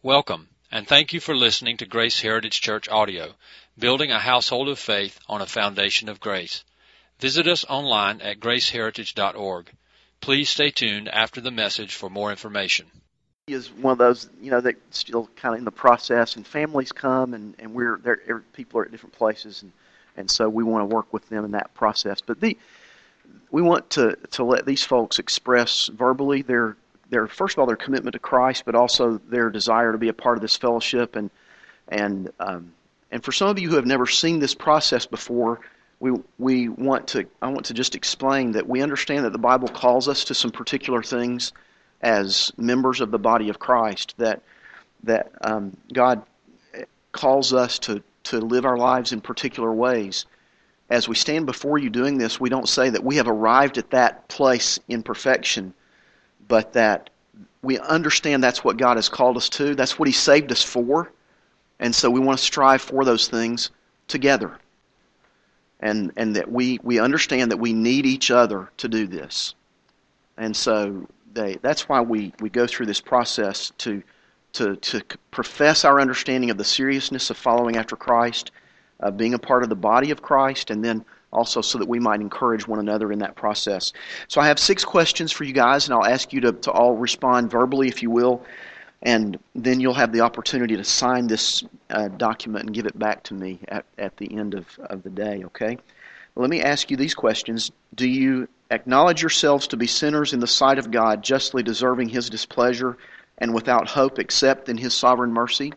Welcome, and thank you for listening to Grace Heritage Church Audio, building a household of faith on a foundation of grace. Visit us online at graceheritage.org. Please stay tuned after the message for more information. Is one of those, that's still kind of in the process, and families come, and we're there. People are at different places, and so we want to work with them in that process. But we want to let these folks express verbally their first of all their commitment to Christ, but also their desire to be a part of this fellowship. And for some of you who have never seen this process before, I want to just explain that we understand that the Bible calls us to some particular things as members of the body of Christ. That God calls us to live our lives in particular ways. As we stand before you doing this, we don't say that we have arrived at that place in perfection, but that we understand that's what God has called us to. That's what He saved us for. And so we want to strive for those things together. And that we understand that we need each other to do this. And so that's why we go through this process to profess our understanding of the seriousness of following after Christ, being a part of the body of Christ, and then also so that we might encourage one another in that process. So I have 6 questions for you guys, and I'll ask you to all respond verbally, if you will, and then you'll have the opportunity to sign this document and give it back to me at the end of the day, okay? Well, let me ask you these questions. Do you acknowledge yourselves to be sinners in the sight of God, justly deserving His displeasure, and without hope except in His sovereign mercy?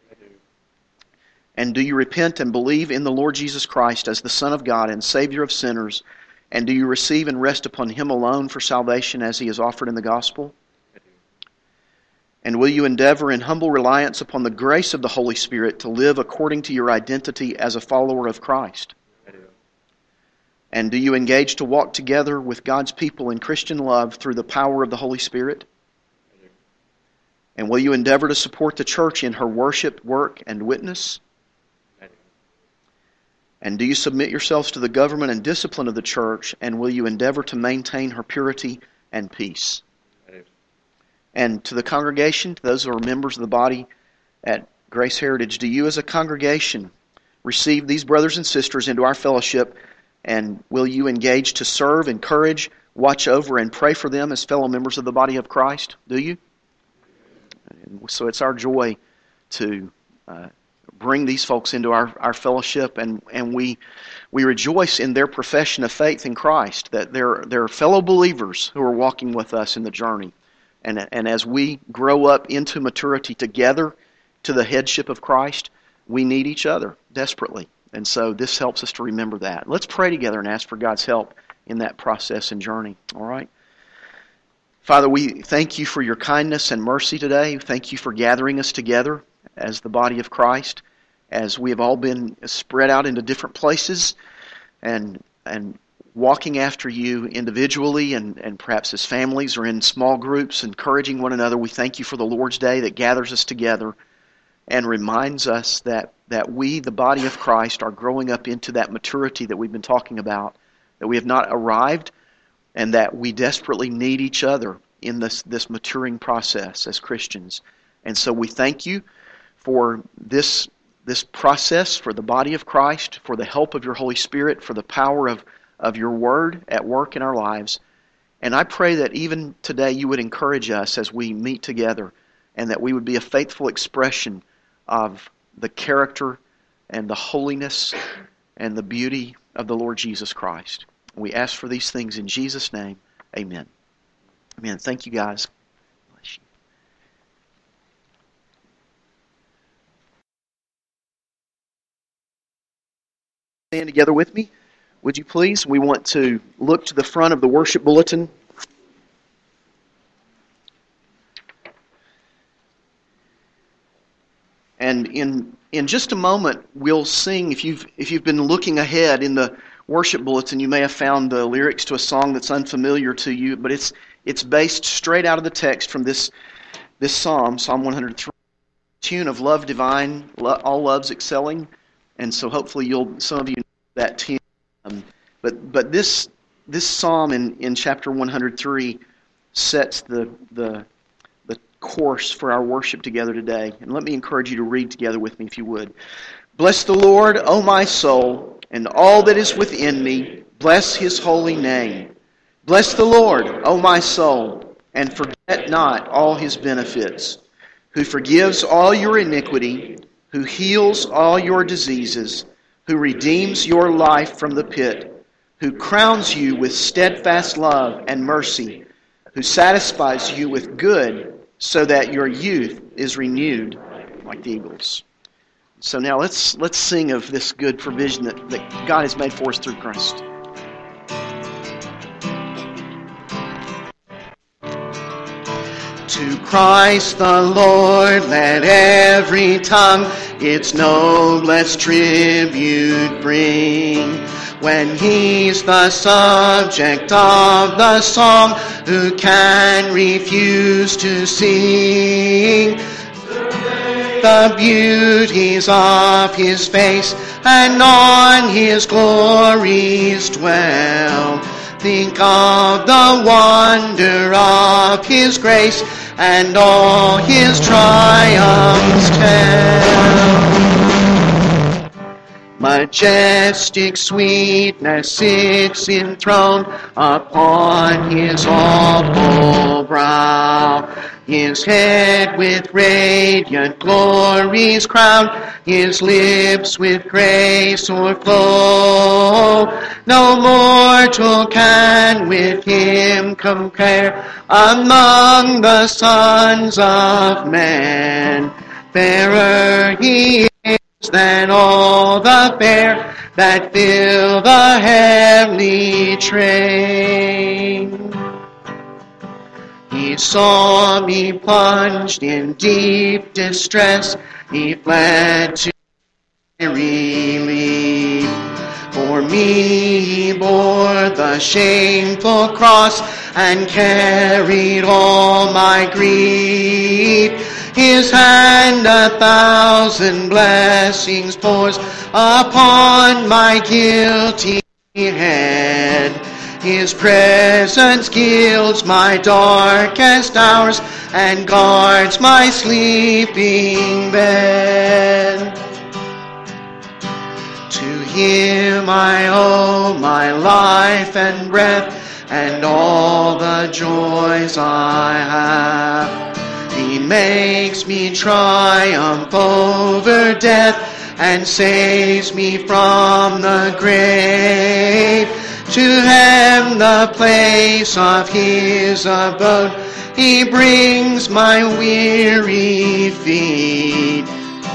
And do you repent and believe in the Lord Jesus Christ as the Son of God and Savior of sinners? And do you receive and rest upon Him alone for salvation as He is offered in the gospel? And will you endeavor in humble reliance upon the grace of the Holy Spirit to live according to your identity as a follower of Christ? And do you engage to walk together with God's people in Christian love through the power of the Holy Spirit? And will you endeavor to support the church in her worship, work, and witness? And do you submit yourselves to the government and discipline of the church, and will you endeavor to maintain her purity and peace? And to the congregation, to those who are members of the body at Grace Heritage, do you as a congregation receive these brothers and sisters into our fellowship, and will you engage to serve, encourage, watch over, and pray for them as fellow members of the body of Christ? Do you? And so it's our joy to bring these folks into our fellowship, and we rejoice in their profession of faith in Christ, that they're fellow believers who are walking with us in the journey. And as we grow up into maturity together to the headship of Christ, we need each other desperately. And so this helps us to remember that. Let's pray together and ask for God's help in that process and journey. All right? Father, we thank you for your kindness and mercy today. Thank you for gathering us together as the body of Christ, as we have all been spread out into different places and walking after you individually and perhaps as families or in small groups, encouraging one another. We thank you for the Lord's Day that gathers us together and reminds us that we, the body of Christ, are growing up into that maturity that we've been talking about, that we have not arrived, and that we desperately need each other in this maturing process as Christians. And so we thank you for this process, for the body of Christ, for the help of your Holy Spirit, for the power of your Word at work in our lives. And I pray that even today you would encourage us as we meet together, and that we would be a faithful expression of the character and the holiness and the beauty of the Lord Jesus Christ. We ask for these things in Jesus' name. Amen. Amen. Thank you, guys. Bless you. Stand together with me, would you please? We want to look to the front of the worship bulletin. And in just a moment, we'll sing. If you've been looking ahead in the worship bulletin, you may have found the lyrics to a song that's unfamiliar to you, but it's based straight out of the text from this psalm, Psalm 103, tune of Love Divine, all loves excelling. And so hopefully some of you know that tune. But this psalm in chapter 103 sets the course for our worship together today. And let me encourage you to read together with me if you would. Bless the Lord, O my soul, and all that is within me. Bless his holy name. Bless the Lord, O my soul, and forget not all his benefits, who forgives all your iniquity, who heals all your diseases, who redeems your life from the pit, who crowns you with steadfast love and mercy, who satisfies you with good, so that your youth is renewed like the eagles. So now let's sing of this good provision that God has made for us through Christ. To Christ the Lord let every tongue its noblest tribute bring. When he's the subject of the song, who can refuse to sing the beauties of his face, and on his glories dwell? Think of the wonder of his grace, and all his triumphs tell. Majestic sweetness sits enthroned upon his awful brow. His head with radiant glories crowned, his lips with grace o'erflow. No mortal can with him compare among the sons of men. Fairer he is than all the fair that fill the heavenly train. He saw me plunged in deep distress. He fled to my relief. For me he bore the shameful cross and carried all my grief. His hand 1,000 blessings pours upon my guilty head. His presence gilds my darkest hours and guards my sleeping bed. To him I owe my life and breath and all the joys I have. He makes me triumph over death and saves me from the grave. To him, the place of his abode, he brings my weary feet.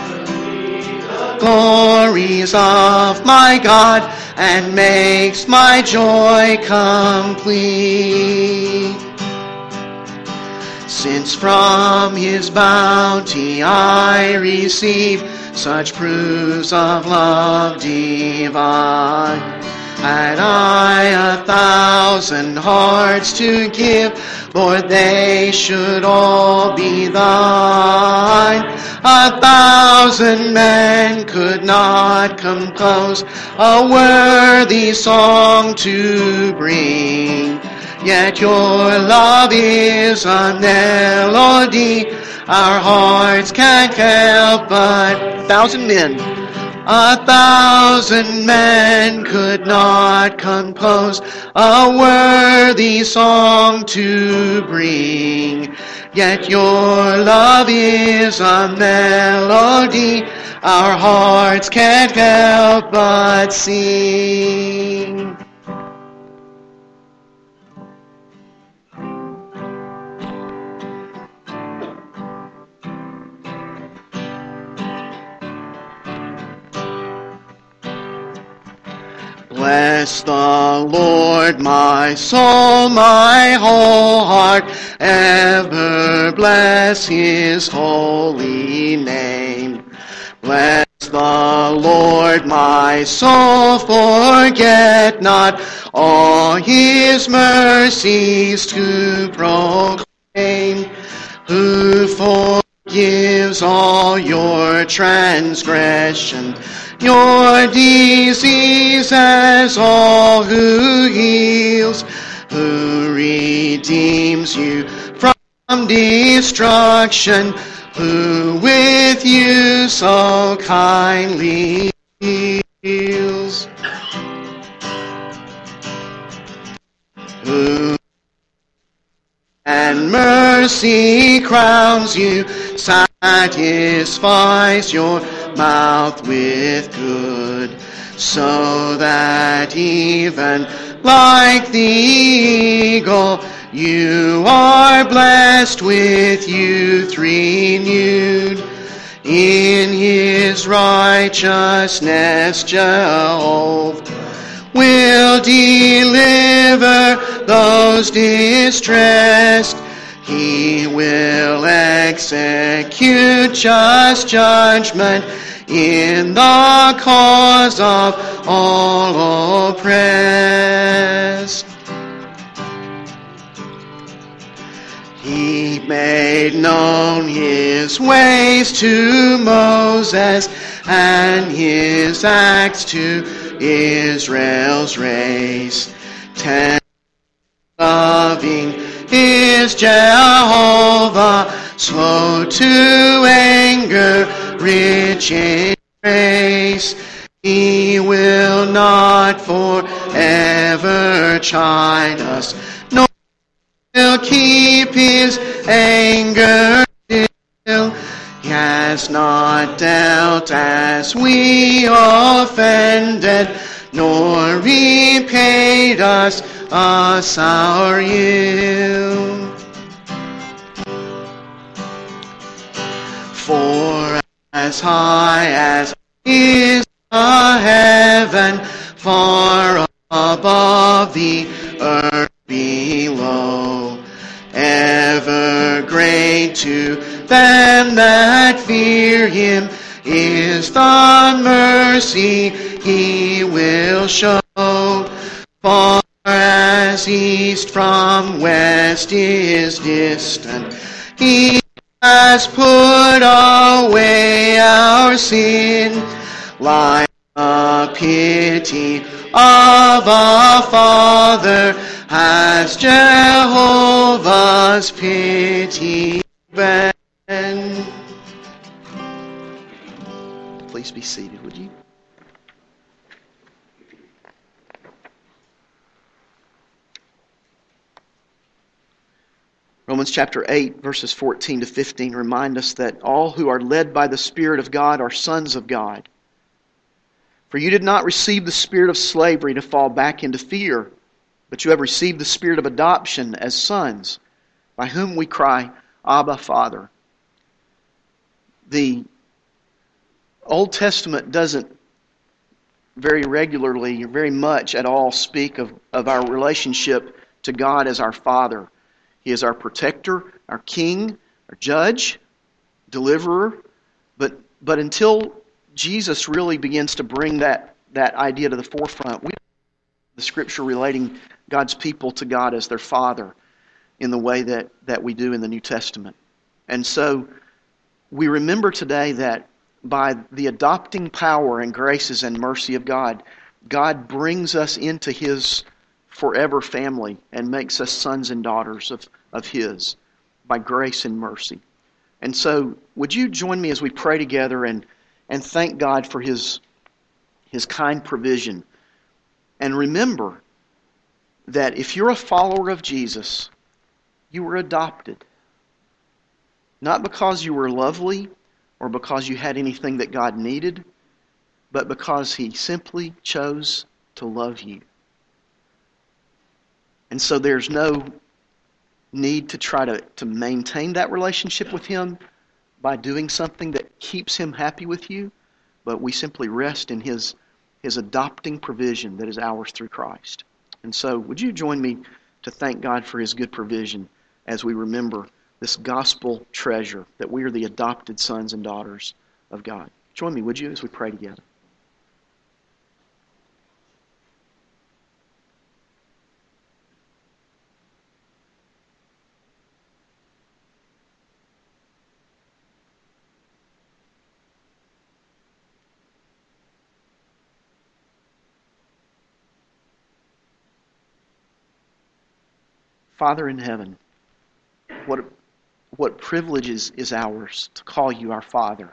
Glories of my God, and makes my joy complete. Since from his bounty I receive such proofs of love divine, had I 1,000 hearts to give, Lord, they should all be thine. 1,000 men could not compose a worthy song to bring. Yet your love is a melody our hearts can't help but. 1,000 men. 1,000 men could not compose a worthy song to bring. Yet your love is a melody our hearts can't help but sing. Bless the Lord, my soul, my whole heart, ever bless his holy name. Bless the Lord, my soul, forget not all his mercies to proclaim, who forgives all your transgression, your diseases, all who heals, who redeems you from destruction, who with you so kindly deals. Who and mercy crowns you, satisfies your mouth with good, so that even like the eagle, you are blessed with youth renewed. In his righteousness, Jehovah will deliver those distressed. He will execute just judgment in the cause of all oppressed. He made known his ways to Moses and his acts to Israel's race. Loving is Jehovah, slow to anger, rich in grace. He will not forever chide us, nor will keep his anger still. He has not dealt as we offended, nor repaid us our ill. For as high as is the heaven, far above the earth below, ever great to them that fear him is the mercy he will show. Far as east from west is distant, he has put away our sin, like the pity of a father has Jehovah's pity been. Please be seated, would you? Romans chapter 8, verses 14 to 15 remind us that all who are led by the Spirit of God are sons of God. For you did not receive the spirit of slavery to fall back into fear, but you have received the spirit of adoption as sons, by whom we cry, Abba, Father. The Old Testament doesn't very regularly, very much at all, speak of our relationship to God as our Father. He is our protector, our king, our judge, deliverer. But until Jesus really begins to bring that idea to the forefront, we the Scripture relating God's people to God as their Father in the way that we do in the New Testament. And so we remember today that by the adopting power and graces and mercy of God, God brings us into His forever family and makes us sons and daughters of His by grace and mercy. And so would you join me as we pray together and thank God for His kind provision. And remember that if you're a follower of Jesus, you were adopted. Not because you were lovely or because you had anything that God needed, but because He simply chose to love you. And so there's no need to try to maintain that relationship with Him by doing something that keeps Him happy with you, but we simply rest in His adopting provision that is ours through Christ. And so would you join me to thank God for His good provision as we remember this gospel treasure that we are the adopted sons and daughters of God. Join me, would you, as we pray together. Father in heaven, what what privilege is ours to call you our Father.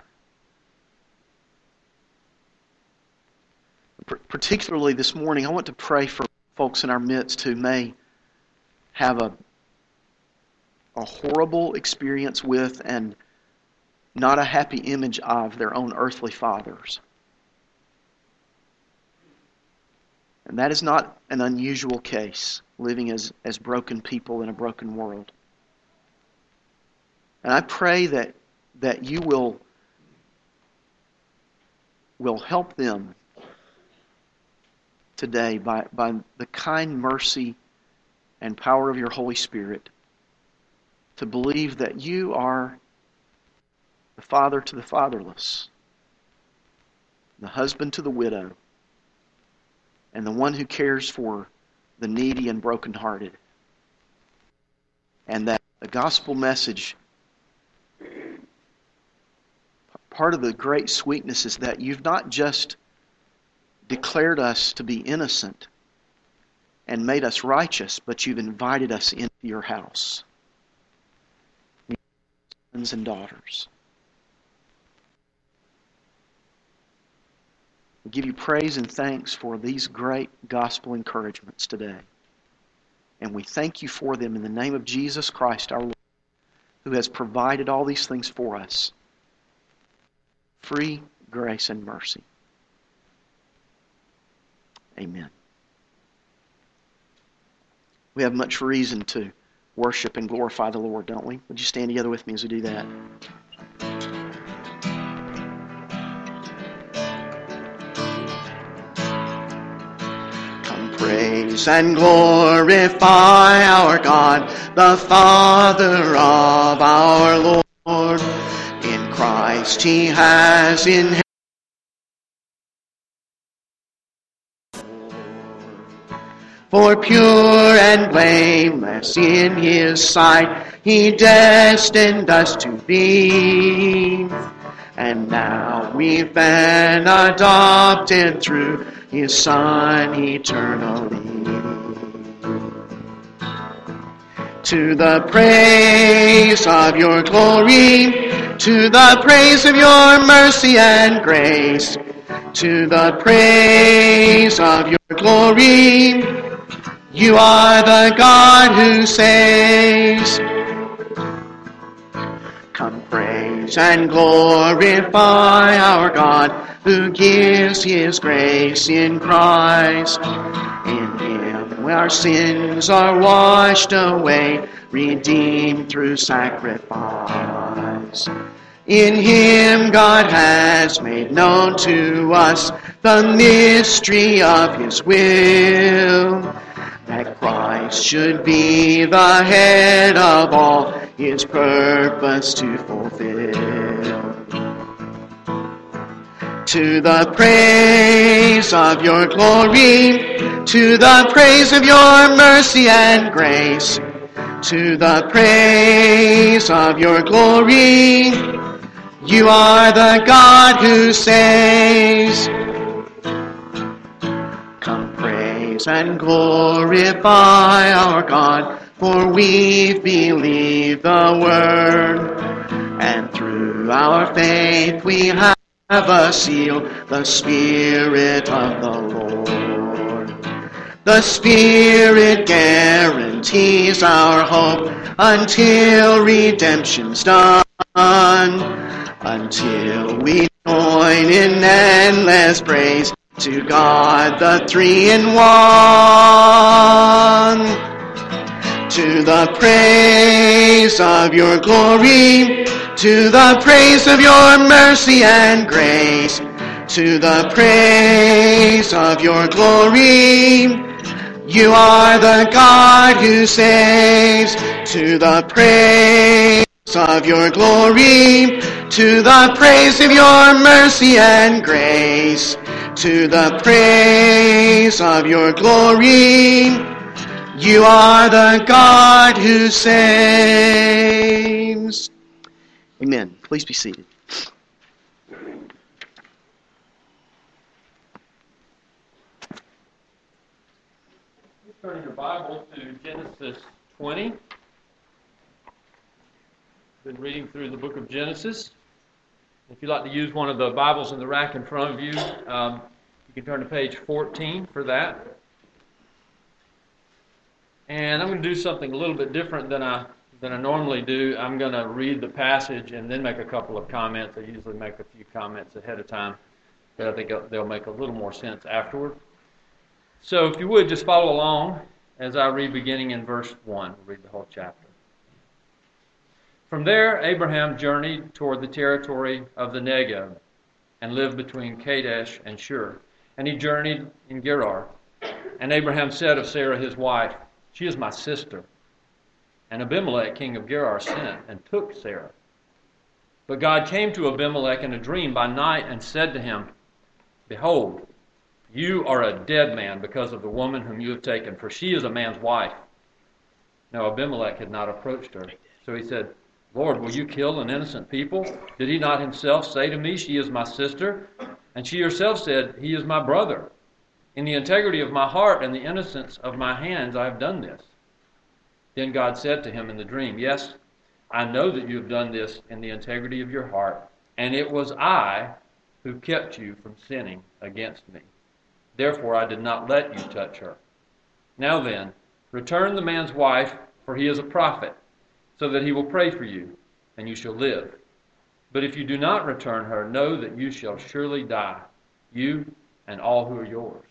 Particularly this morning, I want to pray for folks in our midst who may have a horrible experience with and not a happy image of their own earthly fathers. And that is not an unusual case, living as broken people in a broken world. And I pray that you will help them today by the kind mercy and power of your Holy Spirit to believe that you are the father to the fatherless, the husband to the widow, and the one who cares for the needy and brokenhearted. And that the gospel message, part of the great sweetness is that you've not just declared us to be innocent and made us righteous, but you've invited us into your house. Sons and daughters. We give you praise and thanks for these great gospel encouragements today. And we thank you for them in the name of Jesus Christ our Lord, who has provided all these things for us. Free grace and mercy. Amen. We have much reason to worship and glorify the Lord, don't we? Would you stand together with me as we do that? Come praise and glorify our God, the Father of our Lord. In Christ He has inherited for pure and blameless in His sight, He destined us to be. And now we've been adopted through His Son eternally. To the praise of your glory, to the praise of your mercy and grace, to the praise of your glory, you are the God who saves. Come praise and glorify our God, who gives His grace in Christ. In Him our sins are washed away, redeemed through sacrifice. In Him God has made known to us the mystery of His will, that Christ should be the head of all, His purpose to fulfill. To the praise of your glory, to the praise of your mercy and grace, to the praise of your glory, you are the God who saves. Come praise and glorify our God, for we've believed the word, and through our faith we have a seal, the Spirit of the Lord. The Spirit guarantees our hope until redemption's done, until we join in endless praise to God the Three-in-One. To the praise of your glory, to the praise of your mercy and grace, to the praise of your glory, you are the God who saves. To the praise of your glory, to the praise of your mercy and grace, to the praise of your glory, you are the God who saves. Amen. Please be seated. Turn your Bible to Genesis 20. Been reading through the book of Genesis. If you'd like to use one of the Bibles in the rack in front of you, you can turn to page 14 for that. And I'm going to do something a little bit different than I normally do. I'm going to read the passage and then make a couple of comments. I usually make a few comments ahead of time, but I think they'll make a little more sense afterward. So if you would, just follow along as I read beginning in verse 1. We'll read the whole chapter. From there, Abraham journeyed toward the territory of the Negev and lived between Kadesh and Shur. And he journeyed in Gerar. And Abraham said of Sarah his wife, "She is my sister." And Abimelech, king of Gerar, sent and took Sarah. But God came to Abimelech in a dream by night and said to him, "Behold, you are a dead man because of the woman whom you have taken, for she is a man's wife." Now Abimelech had not approached her. So he said, "Lord, will you kill an innocent people? Did he not himself say to me, 'She is my sister'?" And she herself said, "He is my brother. In the integrity of my heart and the innocence of my hands I have done this." Then God said to him in the dream, "Yes, I know that you have done this in the integrity of your heart, and it was I who kept you from sinning against me. Therefore I did not let you touch her. Now then, return the man's wife, for he is a prophet, so that he will pray for you, and you shall live. But if you do not return her, know that you shall surely die, you and all who are yours."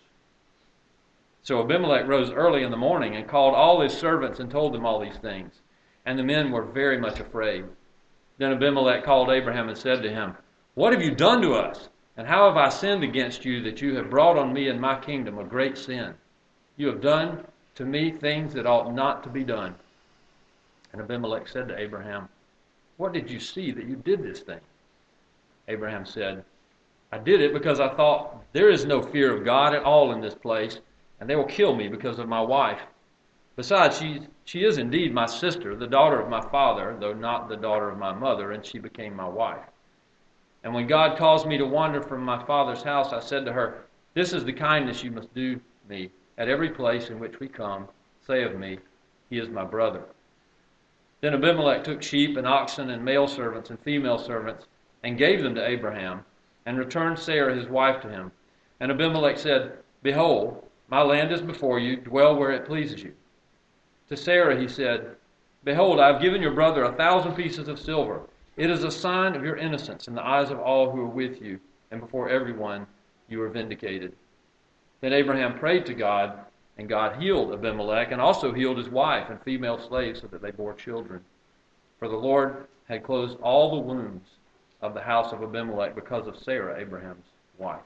So Abimelech rose early in the morning and called all his servants and told them all these things. And the men were very much afraid. Then Abimelech called Abraham and said to him, "What have you done to us? And how have I sinned against you that you have brought on me and my kingdom a great sin? You have done to me things that ought not to be done." And Abimelech said to Abraham, "What did you see that you did this thing?" Abraham said, "I did it because I thought, there is no fear of God at all in this place, and they will kill me because of my wife. Besides, she is indeed my sister, the daughter of my father, though not the daughter of my mother, and she became my wife. And when God caused me to wander from my father's house, I said to her, 'This is the kindness you must do me. At every place in which we come, say of me, he is my brother.' Then Abimelech took sheep and oxen and male servants and female servants and gave them to Abraham and returned Sarah his wife to him. And Abimelech said, 'Behold, my land is before you, dwell where it pleases you.' To Sarah he said, 'Behold, I have given your brother 1,000 pieces of silver. It is a sign of your innocence in the eyes of all who are with you, and before everyone you are vindicated.' Then Abraham prayed to God, and God healed Abimelech and also healed his wife and female slaves so that they bore children. For the Lord had closed all the wombs of the house of Abimelech because of Sarah, Abraham's wife."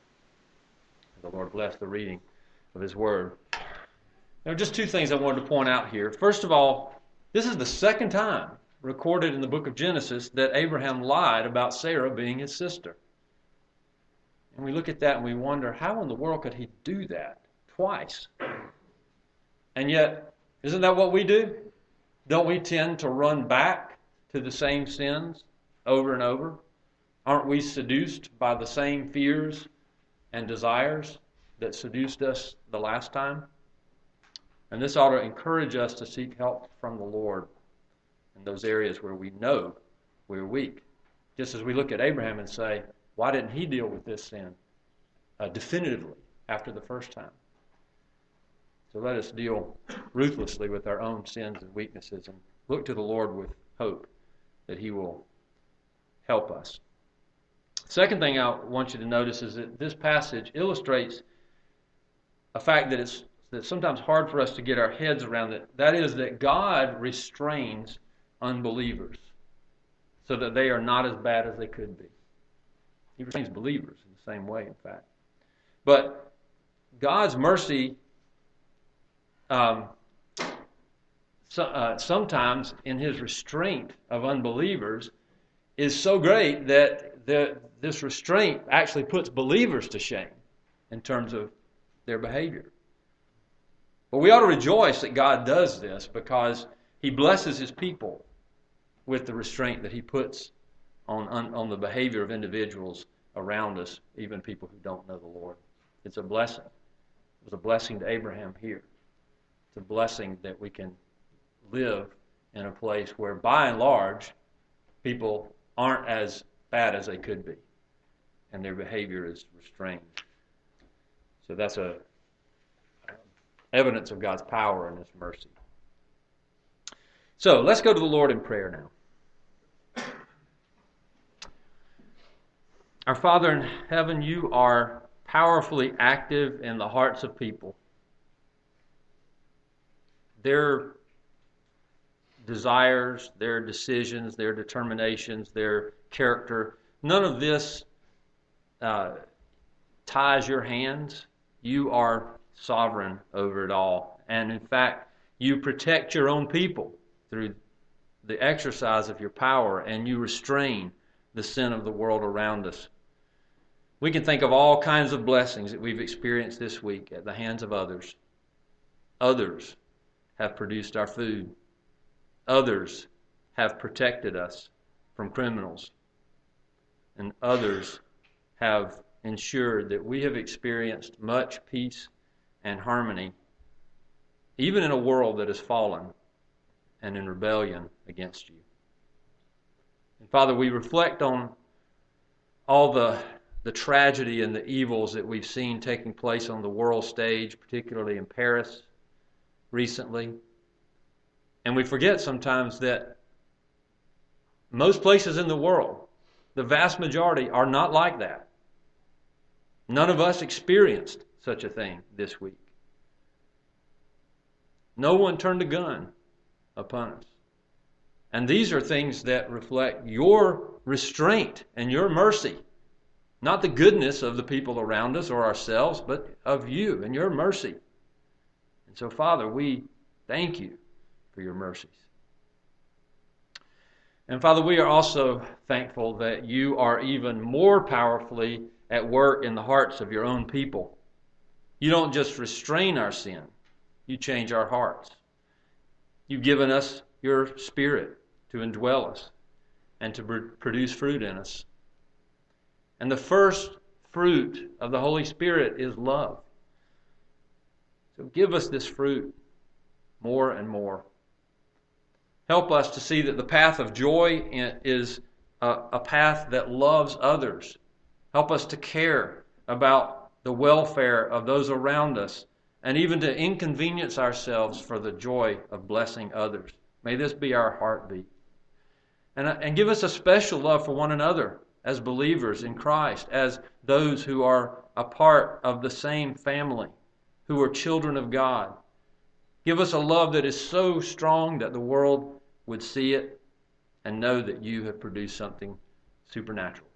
The Lord bless the reading of his word. There are just two things I wanted to point out here. First of all, this is the second time recorded in the book of Genesis that Abraham lied about Sarah being his sister. And we look at that and we wonder, how in the world could he do that twice? And yet, isn't that what we do? Don't we tend to run back to the same sins over and over? Aren't we seduced by the same fears and desires that seduced us the last time? And this ought to encourage us to seek help from the Lord in those areas where we know we're weak. Just as we look at Abraham and say, why didn't he deal with this sin definitively after the first time? So let us deal ruthlessly with our own sins and weaknesses and look to the Lord with hope that he will help us. Second thing I want you to notice is that this passage illustrates a fact that it's sometimes hard for us to get our heads around it. That is that God restrains unbelievers so that they are not as bad as they could be. He restrains believers in the same way, in fact. But God's mercy sometimes in his restraint of unbelievers is so great that this restraint actually puts believers to shame in terms of their behavior. But we ought to rejoice that God does this because he blesses his people with the restraint that he puts on the behavior of individuals around us, even people who don't know the Lord. It's a blessing. It was a blessing to Abraham here. It's a blessing that we can live in a place where, by and large, people aren't as bad as they could be, and their behavior is restrained. So that's a evidence of God's power and His mercy. So let's go to the Lord in prayer now. Our Father in heaven, you are powerfully active in the hearts of people. Their desires, their decisions, their determinations, their character, none of this ties your hands. You are sovereign over it all. And in fact, you protect your own people through the exercise of your power, and you restrain the sin of the world around us. We can think of all kinds of blessings that we've experienced this week at the hands of others. Others have produced our food. Others have protected us from criminals. And others have ensured that we have experienced much peace and harmony, even in a world that has fallen and in rebellion against you. And Father, we reflect on all the tragedy and the evils that we've seen taking place on the world stage, particularly in Paris recently. And we forget sometimes that most places in the world, the vast majority, are not like that. None of us experienced such a thing this week. No one turned a gun upon us. And these are things that reflect your restraint and your mercy. Not the goodness of the people around us or ourselves, but of you and your mercy. And so, Father, we thank you for your mercies. And Father, we are also thankful that you are even more powerfully at work in the hearts of your own people. You don't just restrain our sin, you change our hearts. You've given us your Spirit to indwell us and to produce fruit in us. And the first fruit of the Holy Spirit is love. So give us this fruit more and more. Help us to see that the path of joy is a path that loves others. Help us to care about the welfare of those around us, and even to inconvenience ourselves for the joy of blessing others. May this be our heartbeat. And give us a special love for one another as believers in Christ, as those who are a part of the same family, who are children of God. Give us a love that is so strong that the world would see it and know that you have produced something supernatural.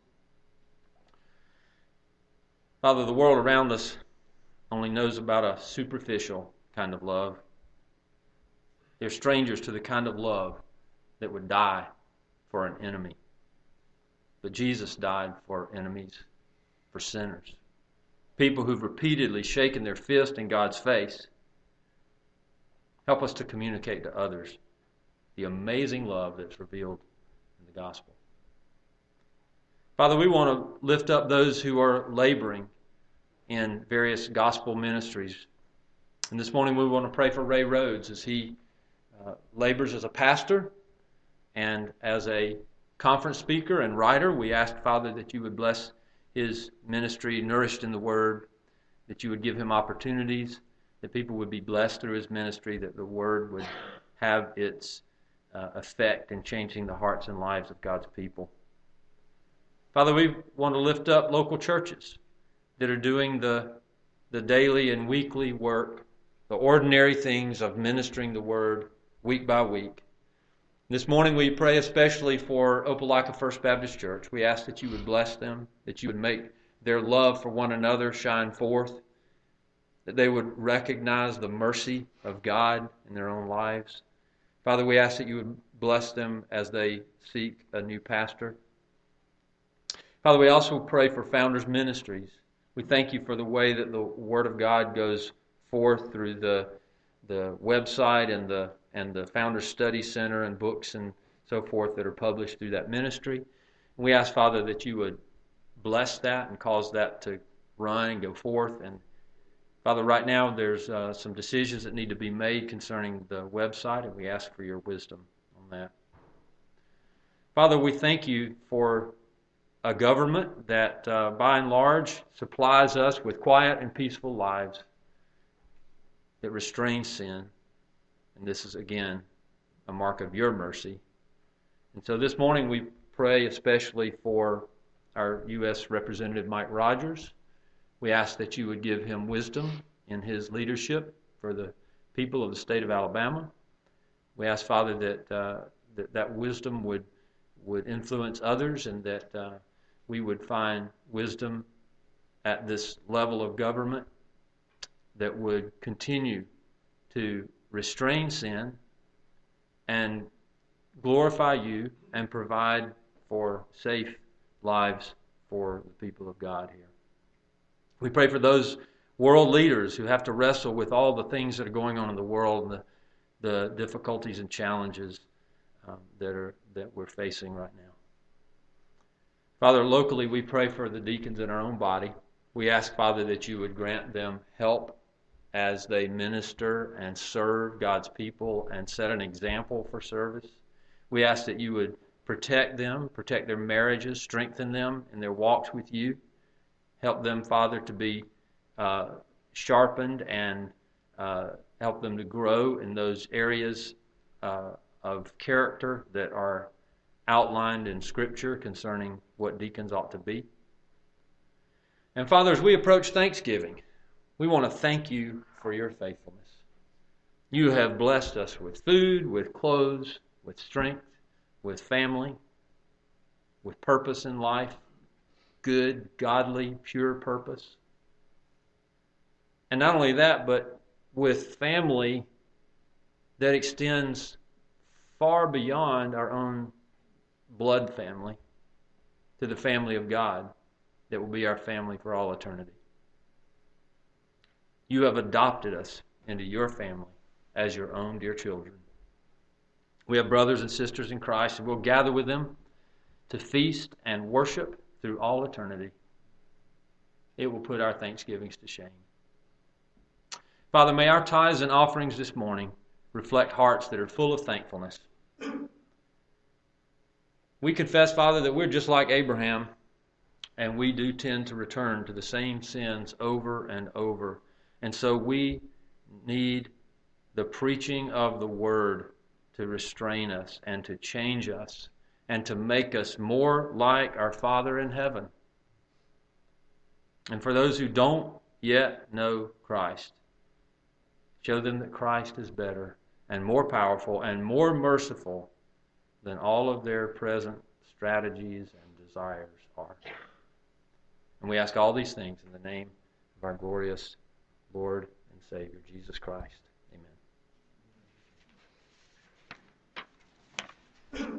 Father, the world around us only knows about a superficial kind of love. They're strangers to the kind of love that would die for an enemy. But Jesus died for enemies, for sinners, people who've repeatedly shaken their fist in God's face. Help us to communicate to others the amazing love that's revealed in the gospel. Father, we want to lift up those who are laboring in various gospel ministries. And this morning we want to pray for Ray Rhodes as he labors as a pastor and as a conference speaker and writer. We ask, Father, that you would bless his ministry, nourished in the Word, that you would give him opportunities, that people would be blessed through his ministry, that the Word would have its effect in changing the hearts and lives of God's people. Father, we want to lift up local churches that are doing the daily and weekly work, the ordinary things of ministering the Word week by week. This morning we pray especially for Opelika First Baptist Church. We ask that you would bless them, that you would make their love for one another shine forth, that they would recognize the mercy of God in their own lives. Father, we ask that you would bless them as they seek a new pastor. Father, we also pray for Founders Ministries. We thank you for the way that the Word of God goes forth through the website and the Founders Study Center and books and so forth that are published through that ministry. And we ask, Father, that you would bless that and cause that to run and go forth. And Father, right now there's some decisions that need to be made concerning the website, and we ask for your wisdom on that. Father, we thank you for a government that, by and large, supplies us with quiet and peaceful lives that restrain sin. And this is, again, a mark of your mercy. And so this morning we pray especially for our U.S. Representative Mike Rogers. We ask that you would give him wisdom in his leadership for the people of the state of Alabama. We ask, Father, that wisdom would influence others, and that we would find wisdom at this level of government that would continue to restrain sin and glorify you and provide for safe lives for the people of God here. We pray for those world leaders who have to wrestle with all the things that are going on in the world and the difficulties and challenges that we're facing right now. Father, locally we pray for the deacons in our own body. We ask, Father, that you would grant them help as they minister and serve God's people and set an example for service. We ask that you would protect them, protect their marriages, strengthen them in their walks with you. Help them, Father, to be sharpened and help them to grow in those areas of character that are outlined in Scripture concerning what deacons ought to be. And Father, as we approach Thanksgiving, we want to thank you for your faithfulness. You have blessed us with food, with clothes, with strength, with family, with purpose in life, good, godly, pure purpose. And not only that, but with family that extends far beyond our own blood family to the family of God that will be our family for all eternity. You have adopted us into your family as your own dear children. We have brothers and sisters in Christ, and we'll gather with them to feast and worship through all eternity. It will put our thanksgivings to shame. Father, may our tithes and offerings this morning reflect hearts that are full of thankfulness. We confess, Father, that we're just like Abraham, and we do tend to return to the same sins over and over. And so we need the preaching of the Word to restrain us and to change us and to make us more like our Father in heaven. And for those who don't yet know Christ, show them that Christ is better and more powerful and more merciful than all of their present strategies and desires are. And we ask all these things in the name of our glorious Lord and Savior, Jesus Christ. Amen.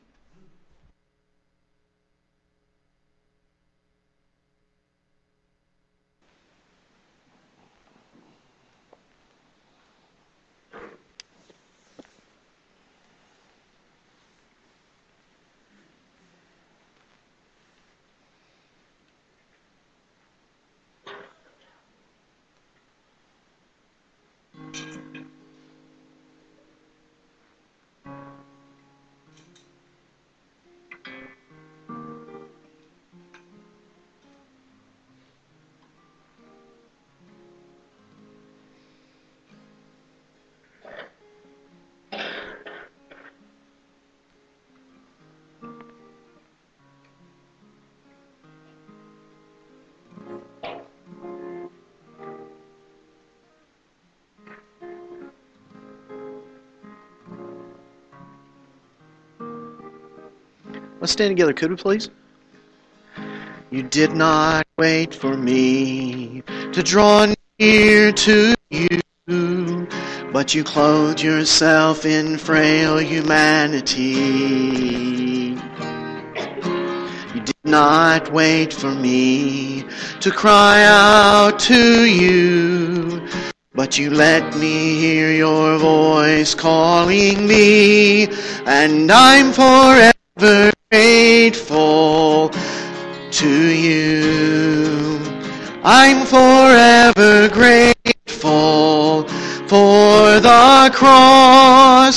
Let's stand together, could we please? You did not wait for me to draw near to you, but you clothed yourself in frail humanity. You did not wait for me to cry out to you, but you let me hear your voice calling me, and I'm forever grateful to you. I'm forever grateful for the cross.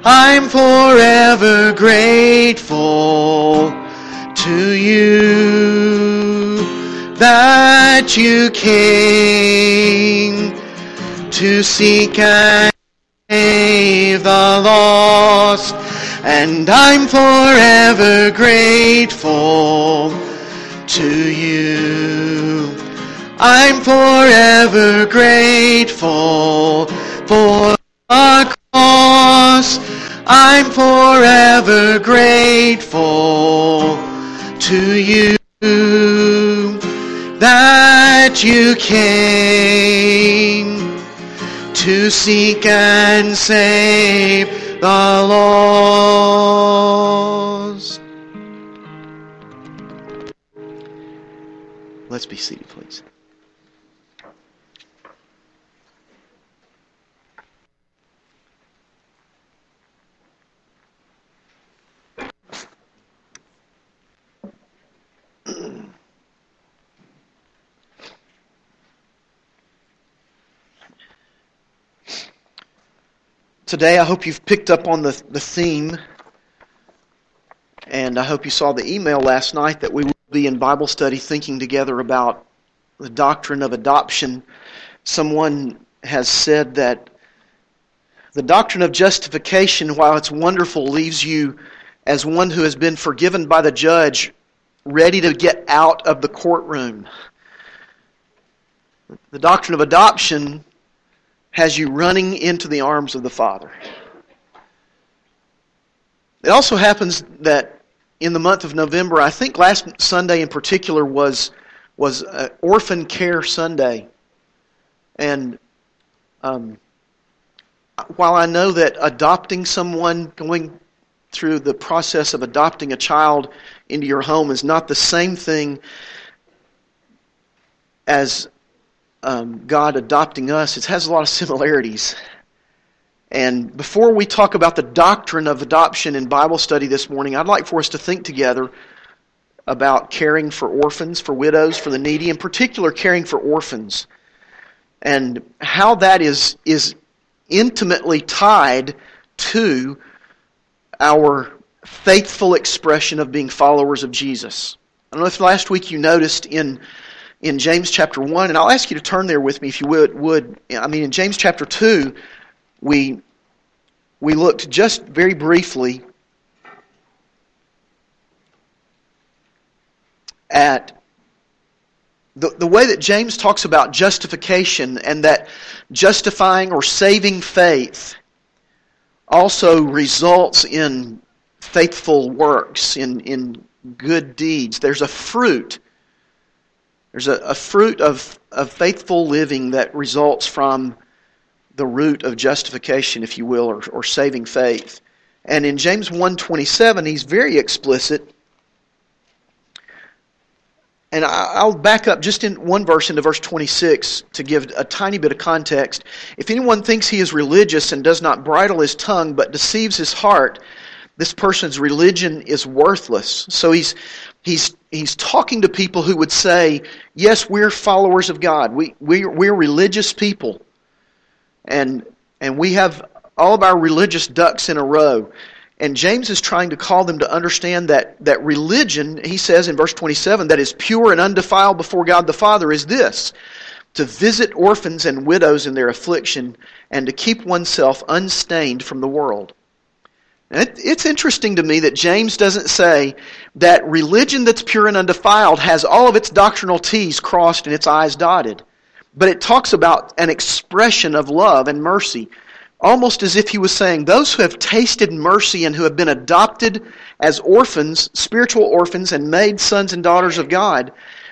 I'm forever grateful to you that you came to seek and save the lost, and I'm forever grateful to you. I'm forever grateful for the cross. I'm forever grateful to you that you came to seek and save the lost. Let's be seated, please. Today, I hope you've picked up on the theme, and I hope you saw the email last night that we will be in Bible study thinking together about the doctrine of adoption. Someone has said that the doctrine of justification, while it's wonderful, leaves you as one who has been forgiven by the judge, ready to get out of the courtroom. The doctrine of adoption has you running into the arms of the Father. It also happens that in the month of November, I think last Sunday in particular was Orphan Care Sunday. And while I know that adopting someone, going through the process of adopting a child into your home is not the same thing as God adopting us, it has a lot of similarities. And before we talk about the doctrine of adoption in Bible study this morning, I'd like for us to think together about caring for orphans, for widows, for the needy, in particular caring for orphans, and how that is intimately tied to our faithful expression of being followers of Jesus. I don't know if last week you noticed in James chapter 1, and I'll ask you to turn there with me if you would. In James chapter 2, we looked just very briefly at the way that James talks about justification, and that justifying or saving faith also results in faithful works, in good deeds. There's a fruit. There's a fruit of faithful living that results from the root of justification, if you will, or saving faith. And in James 1:27, he's very explicit. And I'll back up just in one verse into verse 26 to give a tiny bit of context. If anyone thinks he is religious and does not bridle his tongue but deceives his heart, this person's religion is worthless. So he's talking to people who would say, yes, we're followers of God. We're religious people. And we have all of our religious ducks in a row. And James is trying to call them to understand that religion, he says in verse 27, that is pure and undefiled before God the Father is this: to visit orphans and widows in their affliction, and to keep oneself unstained from the world. It's interesting to me that James doesn't say that religion that's pure and undefiled has all of its doctrinal T's crossed and its I's dotted. But it talks about an expression of love and mercy, almost as if he was saying, those who have tasted mercy and who have been adopted as orphans, spiritual orphans, and made sons and daughters of God,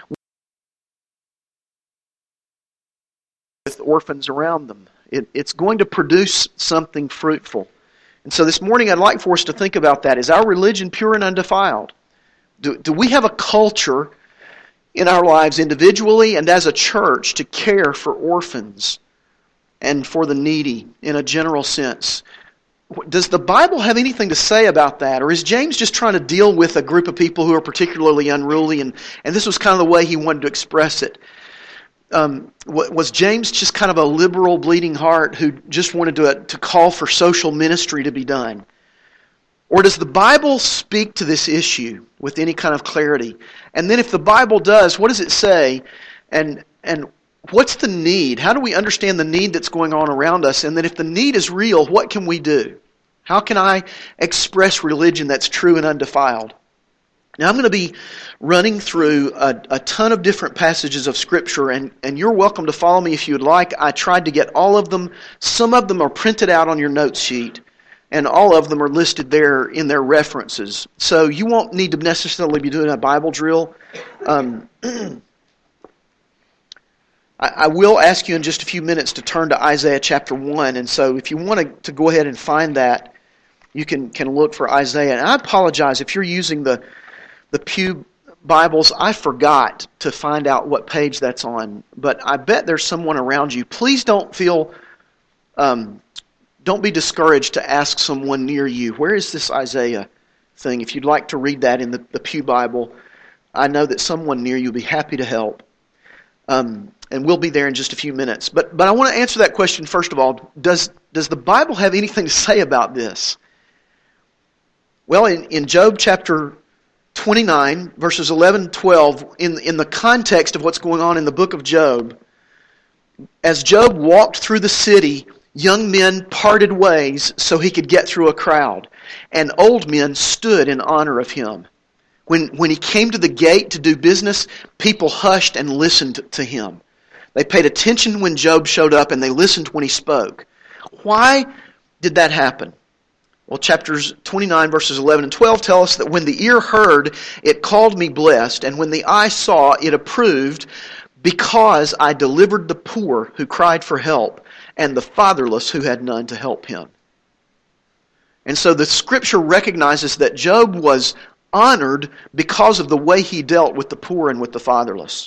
with orphans around them. It's going to produce something fruitful. And so this morning I'd like for us to think about that. Is our religion pure and undefiled? Do we have a culture in our lives individually and as a church to care for orphans and for the needy in a general sense? Does the Bible have anything to say about that? Or is James just trying to deal with a group of people who are particularly unruly, and this was kind of the way he wanted to express it? was James just kind of a liberal, bleeding heart who just wanted to call for social ministry to be done? Or does the Bible speak to this issue with any kind of clarity? And then if the Bible does, what does it say? And what's the need? How do we understand the need that's going on around us? And then if the need is real, what can we do? How can I express religion that's true and undefiled? Now I'm going to be running through a ton of different passages of Scripture, and you're welcome to follow me if you would like. I tried to get all of them. Some of them are printed out on your note sheet, and all of them are listed there in their references. So you won't need to necessarily be doing a Bible drill. I will ask you in just a few minutes to turn to Isaiah chapter 1, and so if you want to go ahead and find that, you can look for Isaiah. And I apologize if you're using the Pew Bibles. I forgot to find out what page that's on, but I bet there's someone around you. Please don't be discouraged to ask someone near you, where is this Isaiah thing? If you'd like to read that in the Pew Bible, I know that someone near you will be happy to help. And we'll be there in just a few minutes. But I want to answer that question first of all. Does the Bible have anything to say about this? Well, in Job chapter 29, verses 11 and 12, in the context of what's going on in the book of Job, as Job walked through the city, young men parted ways so he could get through a crowd, and old men stood in honor of him. When he came to the gate to do business, people hushed and listened to him. They paid attention when Job showed up, and they listened when he spoke. Why did that happen? Well, chapters 29, verses 11 and 12 tell us that when the ear heard, it called me blessed, and when the eye saw, it approved, because I delivered the poor who cried for help, and the fatherless who had none to help him. And so the Scripture recognizes that Job was honored because of the way he dealt with the poor and with the fatherless.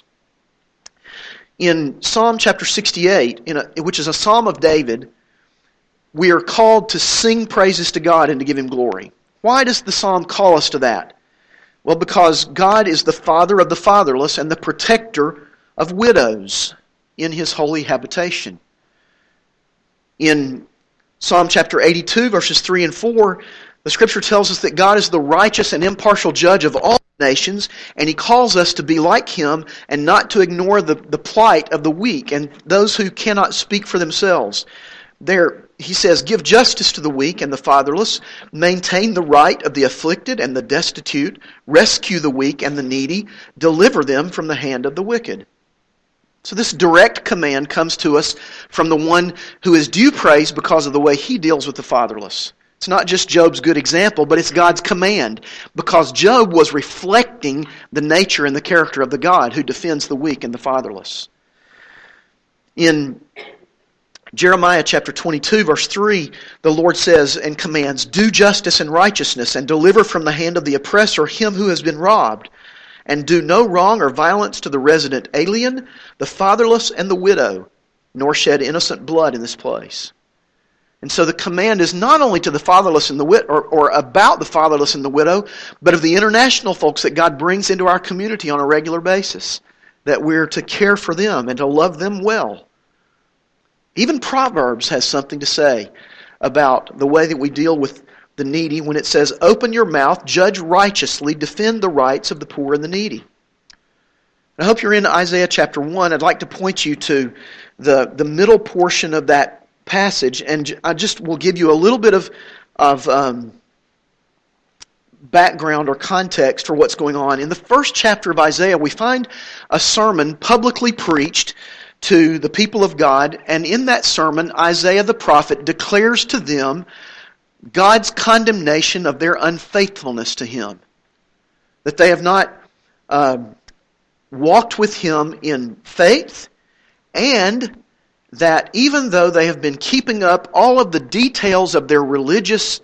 In Psalm chapter 68, which is a psalm of David, we are called to sing praises to God and to give Him glory. Why does the psalm call us to that? Well, because God is the father of the fatherless and the protector of widows in His holy habitation. In Psalm chapter 82, verses 3 and 4, the Scripture tells us that God is the righteous and impartial judge of all nations, and He calls us to be like Him and not to ignore the plight of the weak and those who cannot speak for themselves. There, He says, give justice to the weak and the fatherless, maintain the right of the afflicted and the destitute, rescue the weak and the needy, deliver them from the hand of the wicked. So this direct command comes to us from the one who is due praise because of the way He deals with the fatherless. It's not just Job's good example, but it's God's command, because Job was reflecting the nature and the character of the God who defends the weak and the fatherless. In Jeremiah chapter 22, verse 3, the Lord says and commands, do justice and righteousness, and deliver from the hand of the oppressor him who has been robbed, and do no wrong or violence to the resident alien, the fatherless, and the widow, nor shed innocent blood in this place. And so the command is not only to the fatherless and the or about the fatherless and the widow, but of the international folks that God brings into our community on a regular basis, that we're to care for them and to love them well. Even Proverbs has something to say about the way that we deal with the needy when it says, open your mouth, judge righteously, defend the rights of the poor and the needy. I hope you're in Isaiah chapter 1. I'd like to point you to the middle portion of that passage, and I just will give you a little bit of background or context for what's going on. In the first chapter of Isaiah, we find a sermon publicly preached to the people of God, and in that sermon, Isaiah the prophet declares to them God's condemnation of their unfaithfulness to Him. That they have not walked with Him in faith, and that even though they have been keeping up all of the details of their religious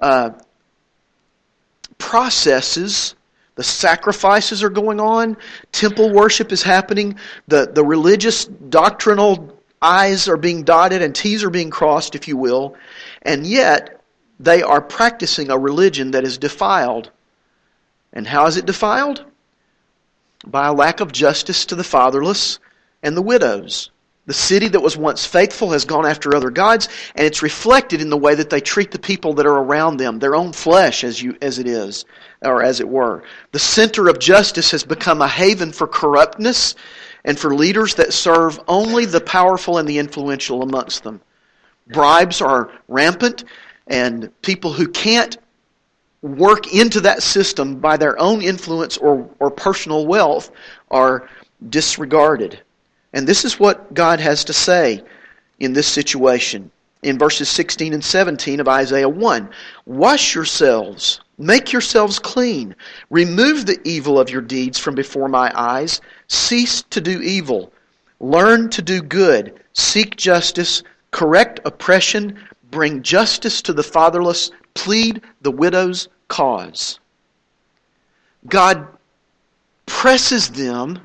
processes, the sacrifices are going on, temple worship is happening, the religious doctrinal I's are being dotted and T's are being crossed, if you will, and yet they are practicing a religion that is defiled. And how is it defiled? By a lack of justice to the fatherless, and the widows. The city that was once faithful has gone after other gods, and it's reflected in the way that they treat the people that are around them, their own flesh as it is, or as it were. The center of justice has become a haven for corruptness and for leaders that serve only the powerful and the influential amongst them. Bribes are rampant, and people who can't work into that system by their own influence or personal wealth are disregarded. And this is what God has to say in this situation. In verses 16 and 17 of Isaiah 1, "Wash yourselves, make yourselves clean, remove the evil of your deeds from before my eyes, cease to do evil, learn to do good, seek justice, correct oppression, bring justice to the fatherless, plead the widow's cause." God presses them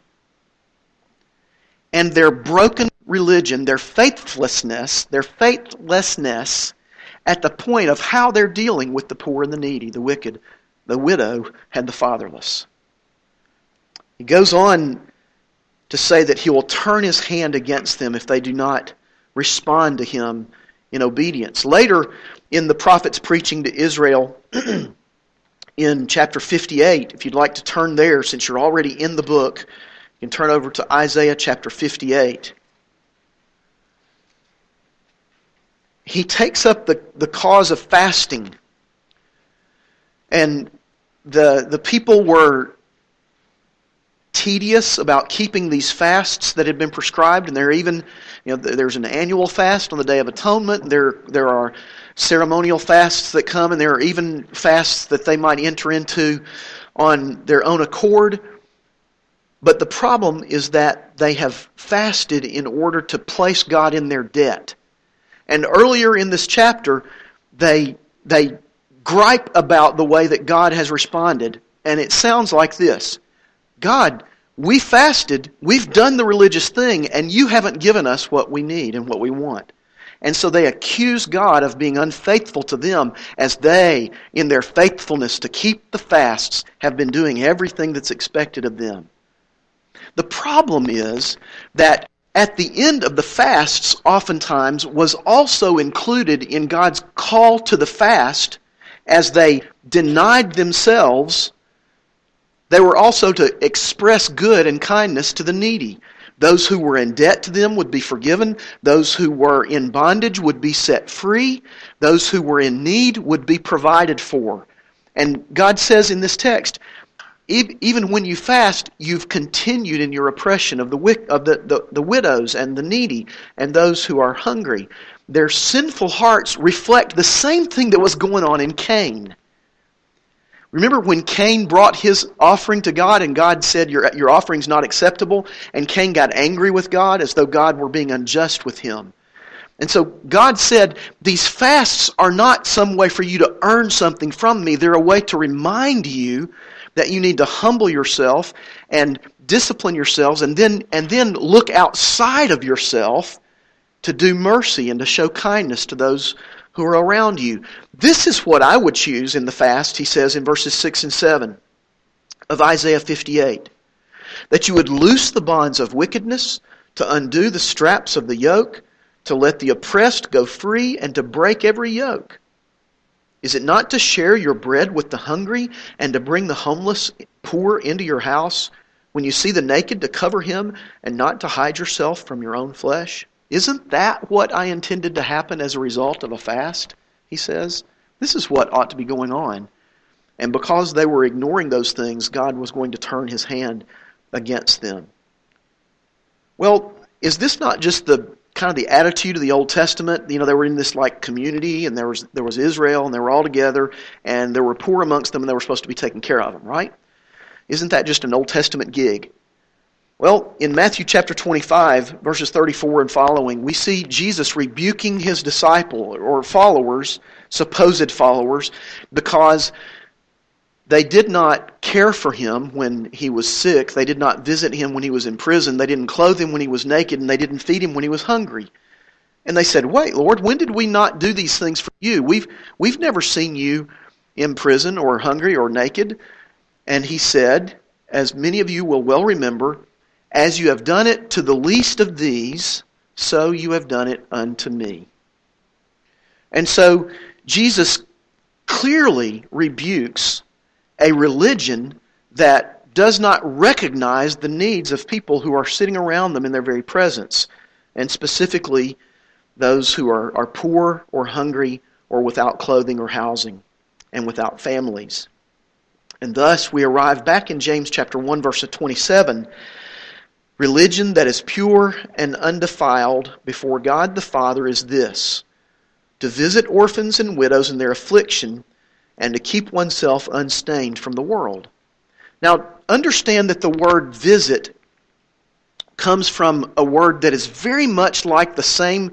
and their broken religion, their faithlessness at the point of how they're dealing with the poor and the needy, the wicked, the widow, and the fatherless. He goes on to say that he will turn his hand against them if they do not respond to him in obedience. Later in the prophet's preaching to Israel, in chapter 58, if you'd like to turn there, since you're already in the book, you can turn over to Isaiah chapter 58. He takes up the cause of fasting. And the people were tedious about keeping these fasts that had been prescribed, and there's an annual fast on the Day of Atonement. There are ceremonial fasts that come, and there are even fasts that they might enter into on their own accord. But the problem is that they have fasted in order to place God in their debt. And earlier in this chapter, they gripe about the way that God has responded. And it sounds like this: God, we fasted, we've done the religious thing, and you haven't given us what we need and what we want. And so they accuse God of being unfaithful to them, as they, in their faithfulness to keep the fasts, have been doing everything that's expected of them. The problem is that at the end of the fasts, oftentimes, was also included in God's call to the fast. As they denied themselves, they were also to express good and kindness to the needy. Those who were in debt to them would be forgiven. Those who were in bondage would be set free. Those who were in need would be provided for. And God says in this text, even when you fast, you've continued in your oppression of the widows and the needy and those who are hungry. Their sinful hearts reflect the same thing that was going on in Cain. Remember when Cain brought his offering to God and God said, your offering's not acceptable, and Cain got angry with God as though God were being unjust with him. And so God said, these fasts are not some way for you to earn something from me. They're a way to remind you that you need to humble yourself and discipline yourselves and then look outside of yourself to do mercy and to show kindness to those who are around you. This is what I would choose in the fast, he says in verses 6 and 7 of Isaiah 58. That you would loose the bonds of wickedness, to undo the straps of the yoke, to let the oppressed go free, and to break every yoke. Is it not to share your bread with the hungry and to bring the homeless poor into your house? When you see the naked, to cover him and not to hide yourself from your own flesh? Isn't that what I intended to happen as a result of a fast? He says. This is what ought to be going on. And because they were ignoring those things, God was going to turn his hand against them. Well, is this not just the kind of the attitude of the Old Testament? They were in this like community, and there was Israel, and they were all together, and there were poor amongst them, and they were supposed to be taken care of them, right? Isn't that just an Old Testament gig? Well, in Matthew chapter 25, verses 34 and following, we see Jesus rebuking his disciple or followers, supposed followers, because they did not care for him when he was sick. They did not visit him when he was in prison. They didn't clothe him when he was naked, and they didn't feed him when he was hungry. And they said, "Wait, Lord, when did we not do these things for you? We've never seen you in prison or hungry or naked." And he said, as many of you will well remember, As you have done it to the least of these, so you have done it unto me. And so Jesus clearly rebukes a religion that does not recognize the needs of people who are sitting around them in their very presence, and specifically those who are poor or hungry or without clothing or housing and without families. And thus we arrive back in James chapter 1 verse 27. Religion that is pure and undefiled before God the Father is this: to visit orphans and widows in their affliction, and to keep oneself unstained from the world. Now, understand that the word visit comes from a word that is very much like the same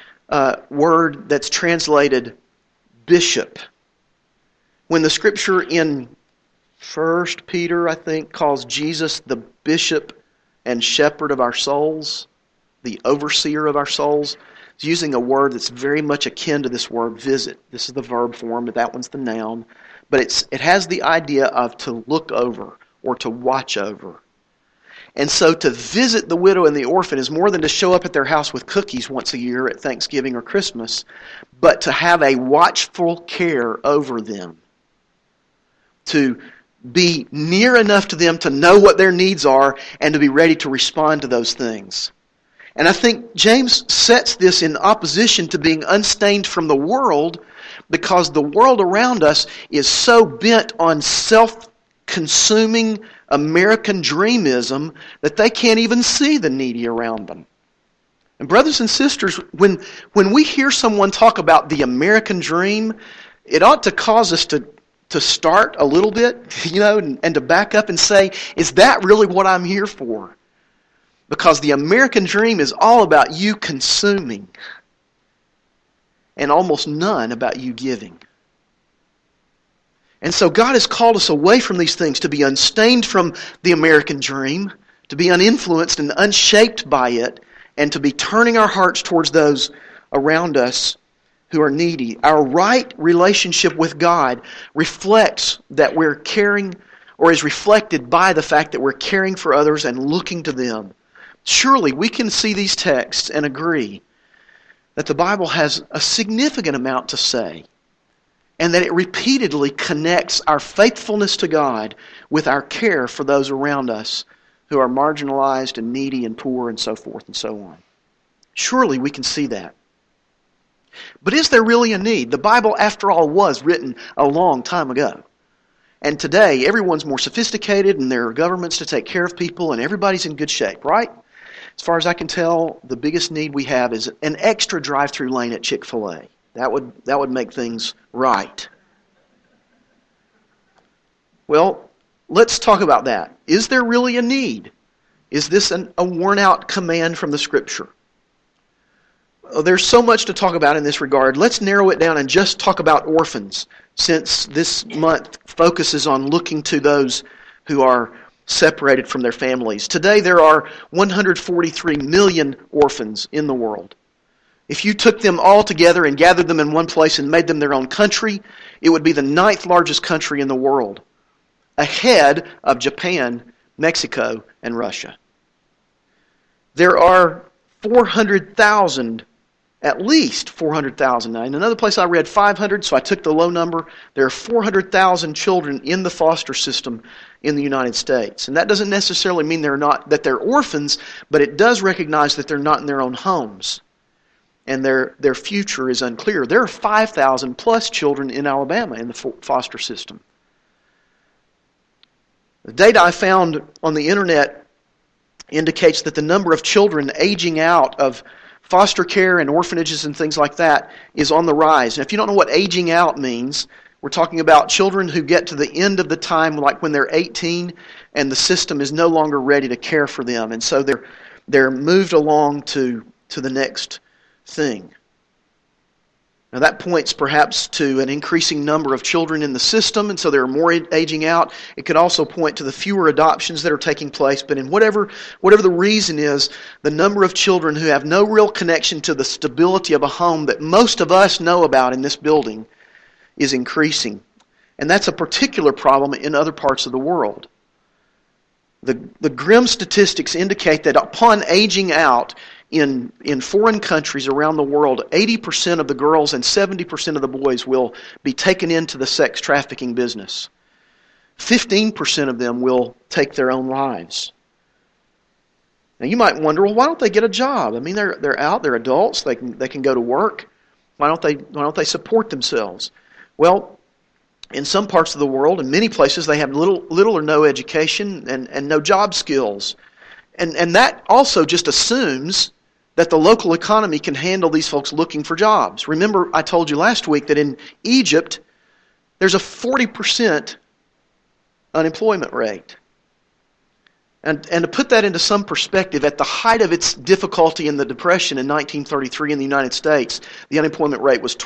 word that's translated bishop. When the scripture in 1 Peter, I think, calls Jesus the bishop and shepherd of our souls, the overseer of our souls, it's using a word that's very much akin to this word visit. This is the verb form, but that one's the noun. But it has the idea of to look over or to watch over. And so to visit the widow and the orphan is more than to show up at their house with cookies once a year at Thanksgiving or Christmas, but to have a watchful care over them. To be near enough to them to know what their needs are and to be ready to respond to those things. And I think James sets this in opposition to being unstained from the world, because the world around us is so bent on self-consuming American dreamism that they can't even see the needy around them. And brothers and sisters, when we hear someone talk about the American dream, it ought to cause us to start a little bit, and to back up and say, is that really what I'm here for? Because the American dream is all about you consuming and almost none about you giving. And so God has called us away from these things to be unstained from the American dream, to be uninfluenced and unshaped by it, and to be turning our hearts towards those around us who are needy. Our right relationship with God reflects that we're caring, or is reflected by the fact that we're caring for others and looking to them. Surely we can see these texts and agree that the Bible has a significant amount to say, and that it repeatedly connects our faithfulness to God with our care for those around us who are marginalized and needy and poor and so forth and so on. Surely we can see that. But is there really a need? The Bible, after all, was written a long time ago. And today, everyone's more sophisticated and there are governments to take care of people and everybody's in good shape, right? As far as I can tell, the biggest need we have is an extra drive-through lane at Chick-fil-A. That would make things right. Well, let's talk about that. Is there really a need? Is this a worn-out command from the Scripture? There's so much to talk about in this regard. Let's narrow it down and just talk about orphans, since this month focuses on looking to those who are separated from their families. Today there are 143 million orphans in the world. If you took them all together and gathered them in one place and made them their own country, it would be the 9th largest country in the world, ahead of Japan, Mexico, and Russia. There are 400,000, at least 400,000. Now, in another place I read 500, so I took the low number. There are 400,000 children in the foster system in the United States. And that doesn't necessarily mean that they're orphans, but it does recognize that they're not in their own homes. And their future is unclear. There are 5,000 plus children in Alabama in the foster system. The data I found on the internet indicates that the number of children aging out of foster care and orphanages and things like that is on the rise. And if you don't know what aging out means, we're talking about children who get to the end of the time, like when they're 18, and the system is no longer ready to care for them. And so they're moved along to the next thing. Now that points perhaps to an increasing number of children in the system, and so there are more aging out. It could also point to the fewer adoptions that are taking place, but in whatever the reason is, the number of children who have no real connection to the stability of a home that most of us know about in this building is increasing. And that's a particular problem in other parts of the world. The grim statistics indicate that upon aging out in foreign countries around the world, 80% of the girls and 70% of the boys will be taken into the sex trafficking business. 15% of them will take their own lives. Now you might wonder, well, why don't they get a job? I mean, they're out, they're adults, they can go to work. Why don't they support themselves? Well, in some parts of the world, in many places, they have little or no education and no job skills. And that also just assumes that the local economy can handle these folks looking for jobs. Remember, I told you last week that in Egypt, there's a 40% unemployment rate. And to put that into some perspective, at the height of its difficulty in the Depression in 1933 in the United States, the unemployment rate was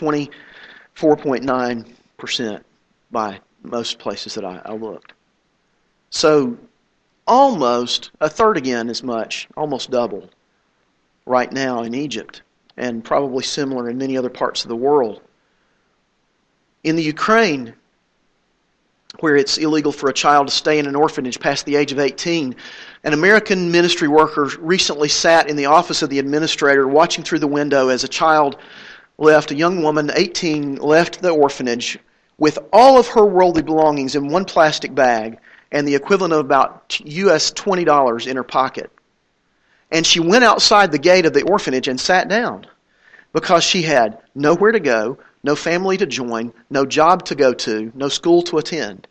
24.9% by most places that I looked. So almost a third again as much, almost double right now in Egypt, and probably similar in many other parts of the world. In the Ukraine, where it's illegal for a child to stay in an orphanage past the age of 18, an American ministry worker recently sat in the office of the administrator watching through the window as a child left, a young woman, 18, left the orphanage with all of her worldly belongings in one plastic bag and the equivalent of about US $20 in her pocket. And she went outside the gate of the orphanage and sat down because she had nowhere to go, no family to join, no job to go to, no school to attend.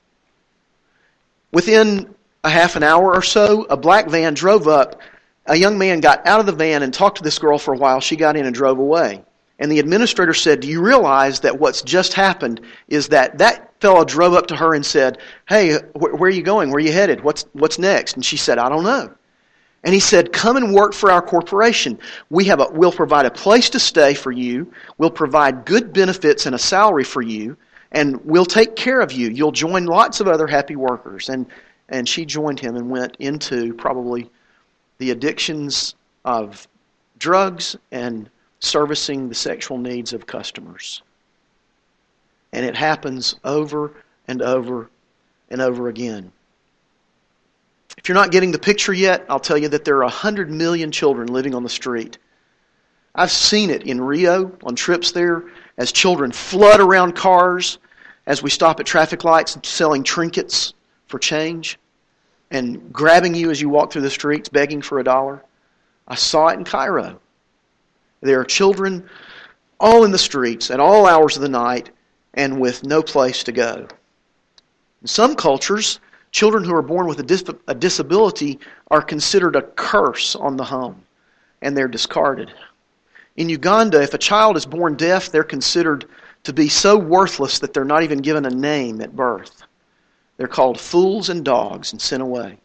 Within a half an hour or so, a black van drove up. A young man got out of the van and talked to this girl for a while. She got in and drove away. And the administrator said, "Do you realize that what's just happened is that fellow drove up to her and said, 'Hey, where are you going? Where are you headed? What's next?' And she said, 'I don't know.' And he said, 'Come and work for our corporation. We'll provide a place to stay for you. We'll provide good benefits and a salary for you. And we'll take care of you. You'll join lots of other happy workers.'" And she joined him and went into probably the addictions of drugs and servicing the sexual needs of customers. And it happens over and over and over again. If you're not getting the picture yet, I'll tell you that there are 100 million children living on the street. I've seen it in Rio on trips there as children flood around cars as we stop at traffic lights selling trinkets for change and grabbing you as you walk through the streets begging for $1. I saw it in Cairo. There are children all in the streets at all hours of the night and with no place to go. In some cultures, children who are born with a disability are considered a curse on the home, and they're discarded. In Uganda, if a child is born deaf, they're considered to be so worthless that they're not even given a name at birth. They're called fools and dogs and sent away.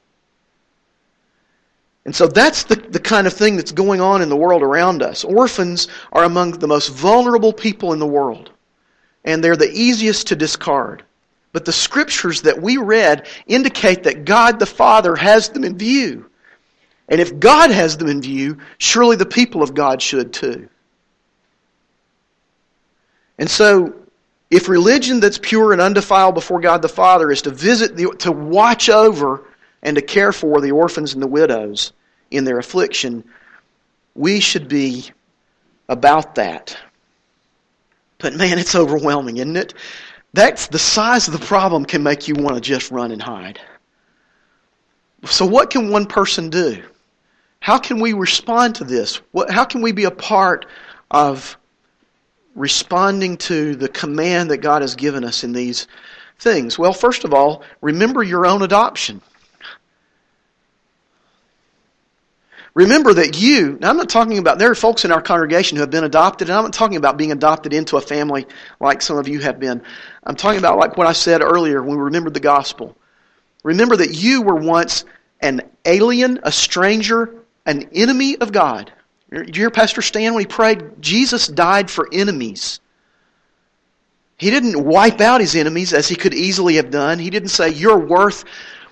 And so that's the kind of thing that's going on in the world around us. Orphans are among the most vulnerable people in the world, and they're the easiest to discard. But the scriptures that we read indicate that God the Father has them in view. And if God has them in view, surely the people of God should too. And so, if religion that's pure and undefiled before God the Father is to watch over and to care for the orphans and the widows in their affliction, we should be about that. But man, it's overwhelming, isn't it? That's the size of the problem can make you want to just run and hide. So what can one person do? How can we respond to this? How can we be a part of responding to the command that God has given us in these things? Well, first of all, remember your own adoption. Remember that now I'm not talking about, there are folks in our congregation who have been adopted, and I'm not talking about being adopted into a family like some of you have been. I'm talking about like what I said earlier when we remembered the gospel. Remember that you were once an alien, a stranger, an enemy of God. Did you hear Pastor Stan when he prayed? Jesus died for enemies. He didn't wipe out his enemies as he could easily have done. He didn't say, you're worth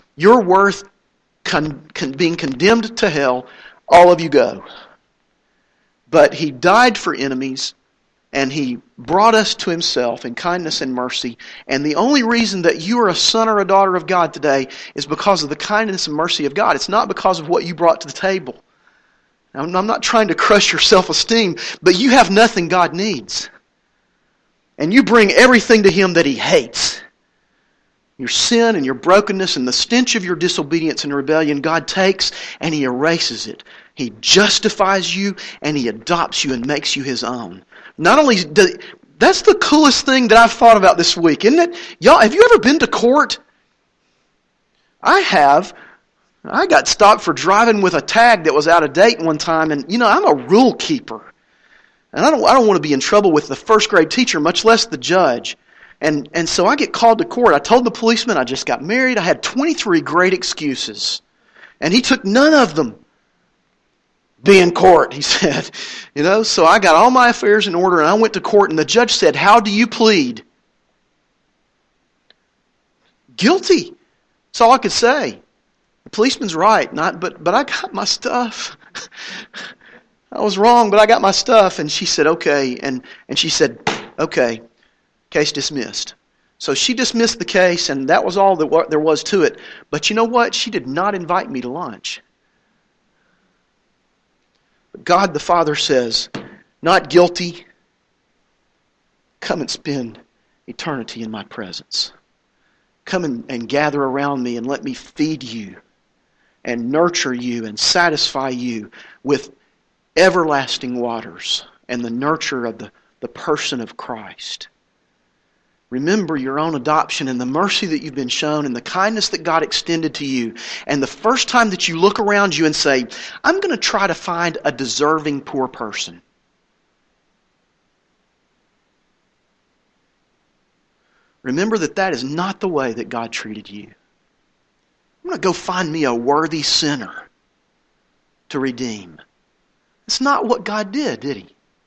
being condemned to hell. All of you go. But he died for enemies And He brought us to Himself in kindness and mercy. And the only reason that you are a son or a daughter of God today is because of the kindness and mercy of God. It's not because of what you brought to the table. Now, I'm not trying to crush your self-esteem, but you have nothing God needs. And you bring everything to Him that He hates. Your sin and your brokenness and the stench of your disobedience and rebellion, God takes and He erases it. He justifies you and He adopts you and makes you His own. Not only that's the coolest thing that I've thought about this week, isn't it? Y'all, have you ever been to court? I have. I got stopped for driving with a tag that was out of date one time, and I'm a rule keeper. And I don't want to be in trouble with the first grade teacher, much less the judge. And so I get called to court. I told the policeman I just got married. I had 23 great excuses. And he took none of them. Be in court, he said. So I got all my affairs in order and I went to court and the judge said, "How do you plead?" Guilty. That's all I could say. The policeman's right, but I got my stuff. I was wrong, but I got my stuff. And she said, "Okay." And she said, "Okay, case dismissed." So she dismissed the case, and that was all that there was to it. But you know what? She did not invite me to lunch. But God the Father says, "Not guilty. Come and spend eternity in my presence. Come and gather around me and let me feed you and nurture you and satisfy you with everlasting waters and the nurture of the person of Christ." Remember your own adoption and the mercy that you've been shown and the kindness that God extended to you. And the first time that you look around you and say, "I'm going to try to find a deserving poor person," remember that is not the way that God treated you. I'm going to go find me a worthy sinner to redeem. It's not what God did He?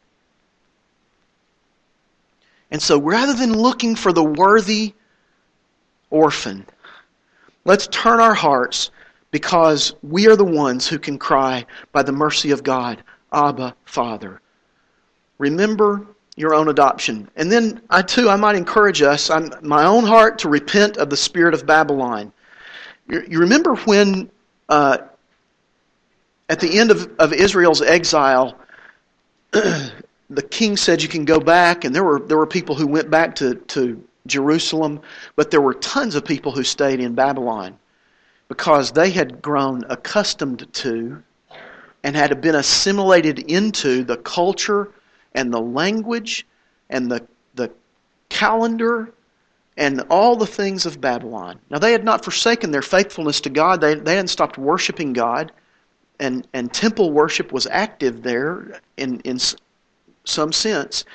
And so rather than looking for the worthy orphan, let's turn our hearts, because we are the ones who can cry by the mercy of God, "Abba, Father." Remember your own adoption. And then I might encourage us, my own heart, to repent of the spirit of Babylon. You remember when at the end of Israel's exile, the king said you can go back, and there were people who went back to Jerusalem, but there were tons of people who stayed in Babylon because they had grown accustomed to and had been assimilated into the culture and the language and the calendar and all the things of Babylon. Now, they had not forsaken their faithfulness to God. They hadn't stopped worshiping God, and temple worship was active there in some sense.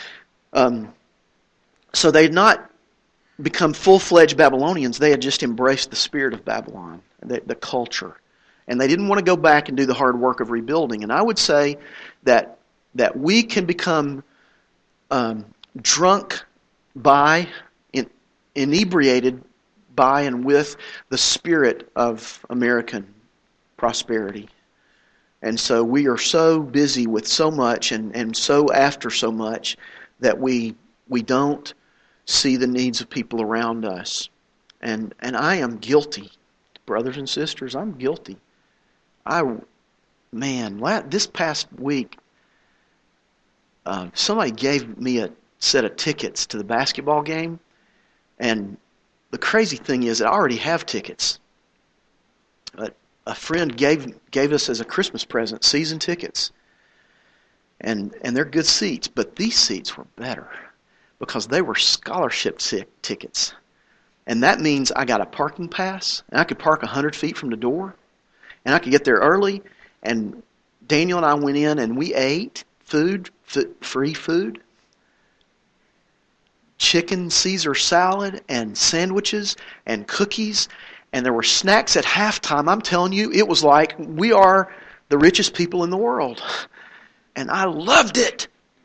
So they had not become full-fledged Babylonians. They had just embraced the spirit of Babylon, the culture. And they didn't want to go back and do the hard work of rebuilding. And I would say that we can become drunk by, inebriated by and with the spirit of American prosperity. And so we are so busy with so much and so after so much that we don't see the needs of people around us. And I am guilty. Brothers and sisters, I'm guilty. This past week, somebody gave me a set of tickets to the basketball game. And the crazy thing is that I already have tickets. But a friend gave us as a Christmas present season tickets. And they're good seats, but these seats were better because they were scholarship tickets. And that means I got a parking pass, and I could park 100 feet from the door, and I could get there early. And Daniel and I went in and we ate free food, chicken Caesar salad and sandwiches and cookies. And there were snacks at halftime. I'm telling you, it was like we are the richest people in the world. And I loved it.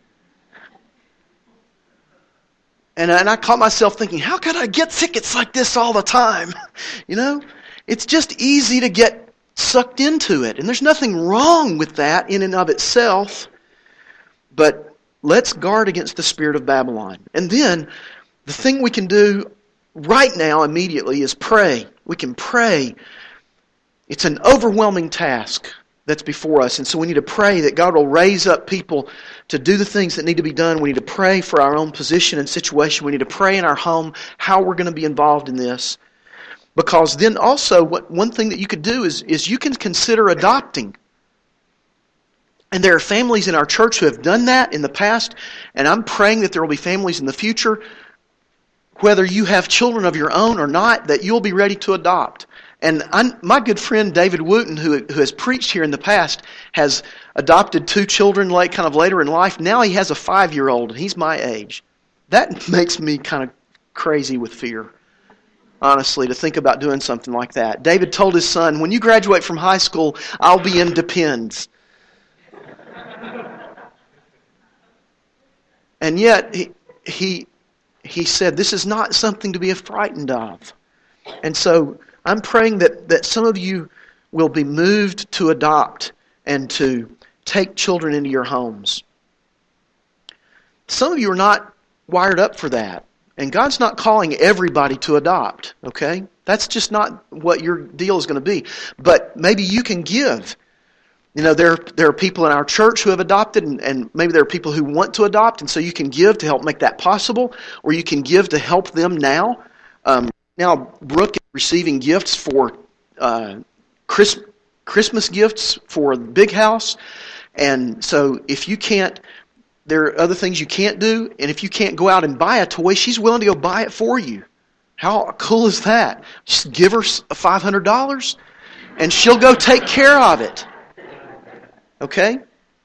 And I caught myself thinking, how could I get tickets like this all the time? It's just easy to get sucked into it. And there's nothing wrong with that in and of itself. But let's guard against the spirit of Babylon. And then, the thing we can do right now immediately is pray. We can pray. It's an overwhelming task that's before us. And so we need to pray that God will raise up people to do the things that need to be done. We need to pray for our own position and situation. We need to pray in our home how we're going to be involved in this. Because then also, one thing that you could do is you can consider adopting. And there are families in our church who have done that in the past, and I'm praying that there will be families in the future, whether you have children of your own or not, that you'll be ready to adopt. And my good friend David Wooten, who has preached here in the past, has adopted 2 children kind of later in life. Now he has a 5-year-old, and he's my age. That makes me kind of crazy with fear, honestly, to think about doing something like that. David told his son, when you graduate from high school, I'll be in Depends. And yet, he said, this is not something to be frightened of. And so, I'm praying that some of you will be moved to adopt and to take children into your homes. Some of you are not wired up for that. And God's not calling everybody to adopt, okay? That's just not what your deal is going to be. But maybe you can give. You know, there are people in our church who have adopted, and maybe there are people who want to adopt, and so you can give to help make that possible, or you can give to help them now. Now, Brooke is receiving gifts for Christmas gifts for the big house. And so if you can't, there are other things you can't do. And if you can't go out and buy a toy, she's willing to go buy it for you. How cool is that? Just give her $500 and she'll go take care of it. Okay?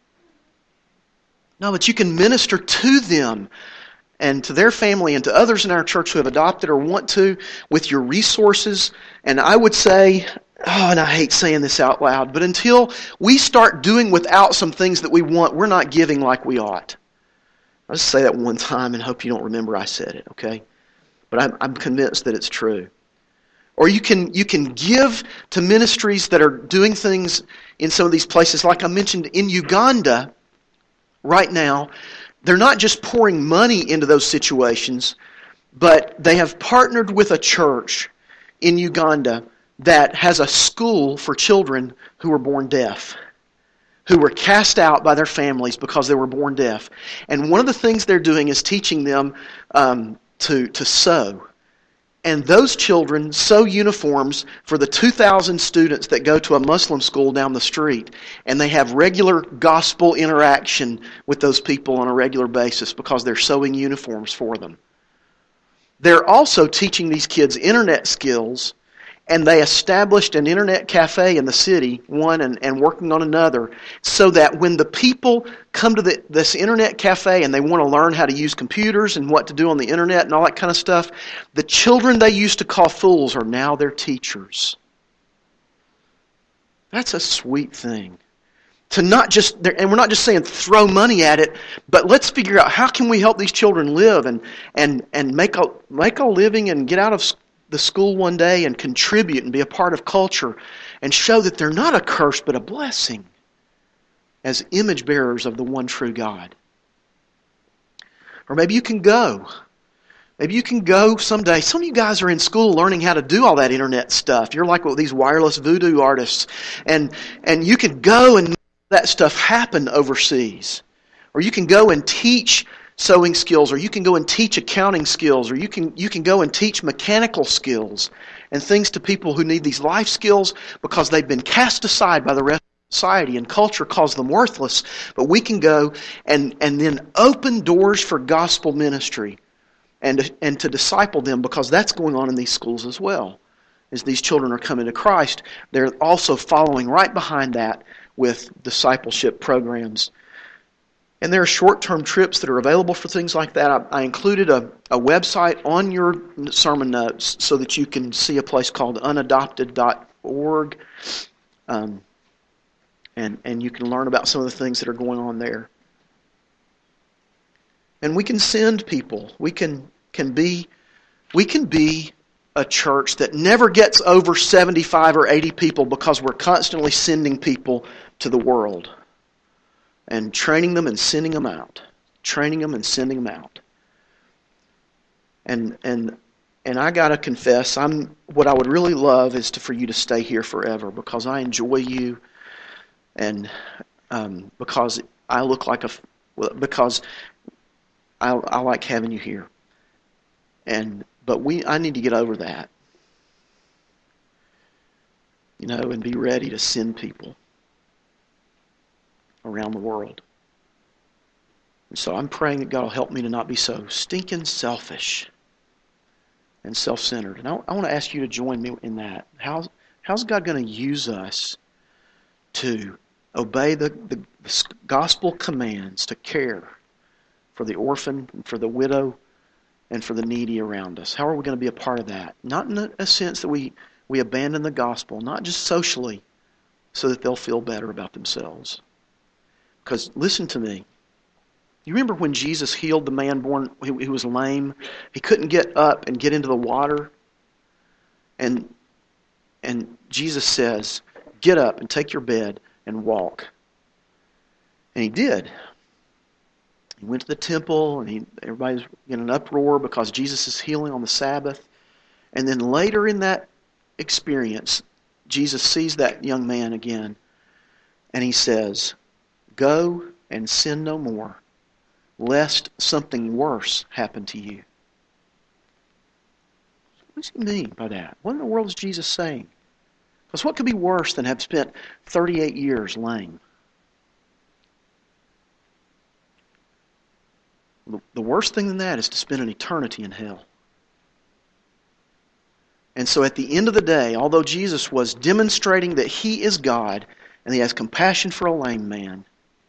No, but you can minister to them and to their family and to others in our church who have adopted or want to with your resources. And I would say, and I hate saying this out loud, but until we start doing without some things that we want, we're not giving like we ought. I'll just say that one time and hope you don't remember I said it, okay? But I'm convinced that it's true. Or you can give to ministries that are doing things in some of these places. Like I mentioned in Uganda right now, they're not just pouring money into those situations, but they have partnered with a church in Uganda that has a school for children who were born deaf, who were cast out by their families because they were born deaf. And one of the things they're doing is teaching them to sew. And those children sew uniforms for the 2,000 students that go to a Muslim school down the street. And they have regular gospel interaction with those people on a regular basis because they're sewing uniforms for them. They're also teaching these kids internet skills. And they established an internet cafe in the city, one, and working on another, so that when the people come to this internet cafe and they want to learn how to use computers and what to do on the internet and all that kind of stuff, the children they used to call fools are now their teachers. That's a sweet thing. To not just, and we're not just saying throw money at it, but let's figure out how can we help these children live and make a living and get out of the school one day and contribute and be a part of culture and show that they're not a curse but a blessing as image bearers of the one true God. Or maybe you can go. Maybe you can go someday. Some of you guys are in school learning how to do all that internet stuff. You're like these wireless voodoo artists. And you can go and make that stuff happen overseas. Or you can go and teach sewing skills, or you can go and teach accounting skills, or you can go and teach mechanical skills and things to people who need these life skills because they've been cast aside by the rest of society and culture calls them worthless. But we can go and then open doors for gospel ministry and to disciple them, because that's going on in these schools as well. As these children are coming to Christ, they're also following right behind that with discipleship programs. And there are short-term trips that are available for things like that. I included a website on your sermon notes so that you can see a place called unadopted.org. And you can learn about some of the things that are going on there. And we can send people. We can be a church that never gets over 75 or 80 people because we're constantly sending people to the world and training them and sending them out. training them and sending them out. And I gotta confess, what I would really love is for you to stay here forever, because I enjoy you, and because I look like because I like having you here. But I need to get over that, and be ready to send people around the world. And so I'm praying that God will help me to not be so stinking selfish and self-centered. And I want to ask you to join me in that. How's God going to use us to obey the gospel commands to care for the orphan, and for the widow, and for the needy around us? How are we going to be a part of that? Not in a sense that we abandon the gospel, not just socially, so that they'll feel better about themselves. Because listen to me. You remember when Jesus healed the man born who was lame? He couldn't get up and get into the water. And Jesus says, "Get up and take your bed and walk." And he did. He went to the temple, and everybody's in an uproar because Jesus is healing on the Sabbath. And then later in that experience, Jesus sees that young man again, and he says, "Go and sin no more, lest something worse happen to you." What does he mean by that? What in the world is Jesus saying? Because what could be worse than have spent 38 years lame? The worst thing than that is to spend an eternity in hell. And so at the end of the day, although Jesus was demonstrating that He is God and He has compassion for a lame man,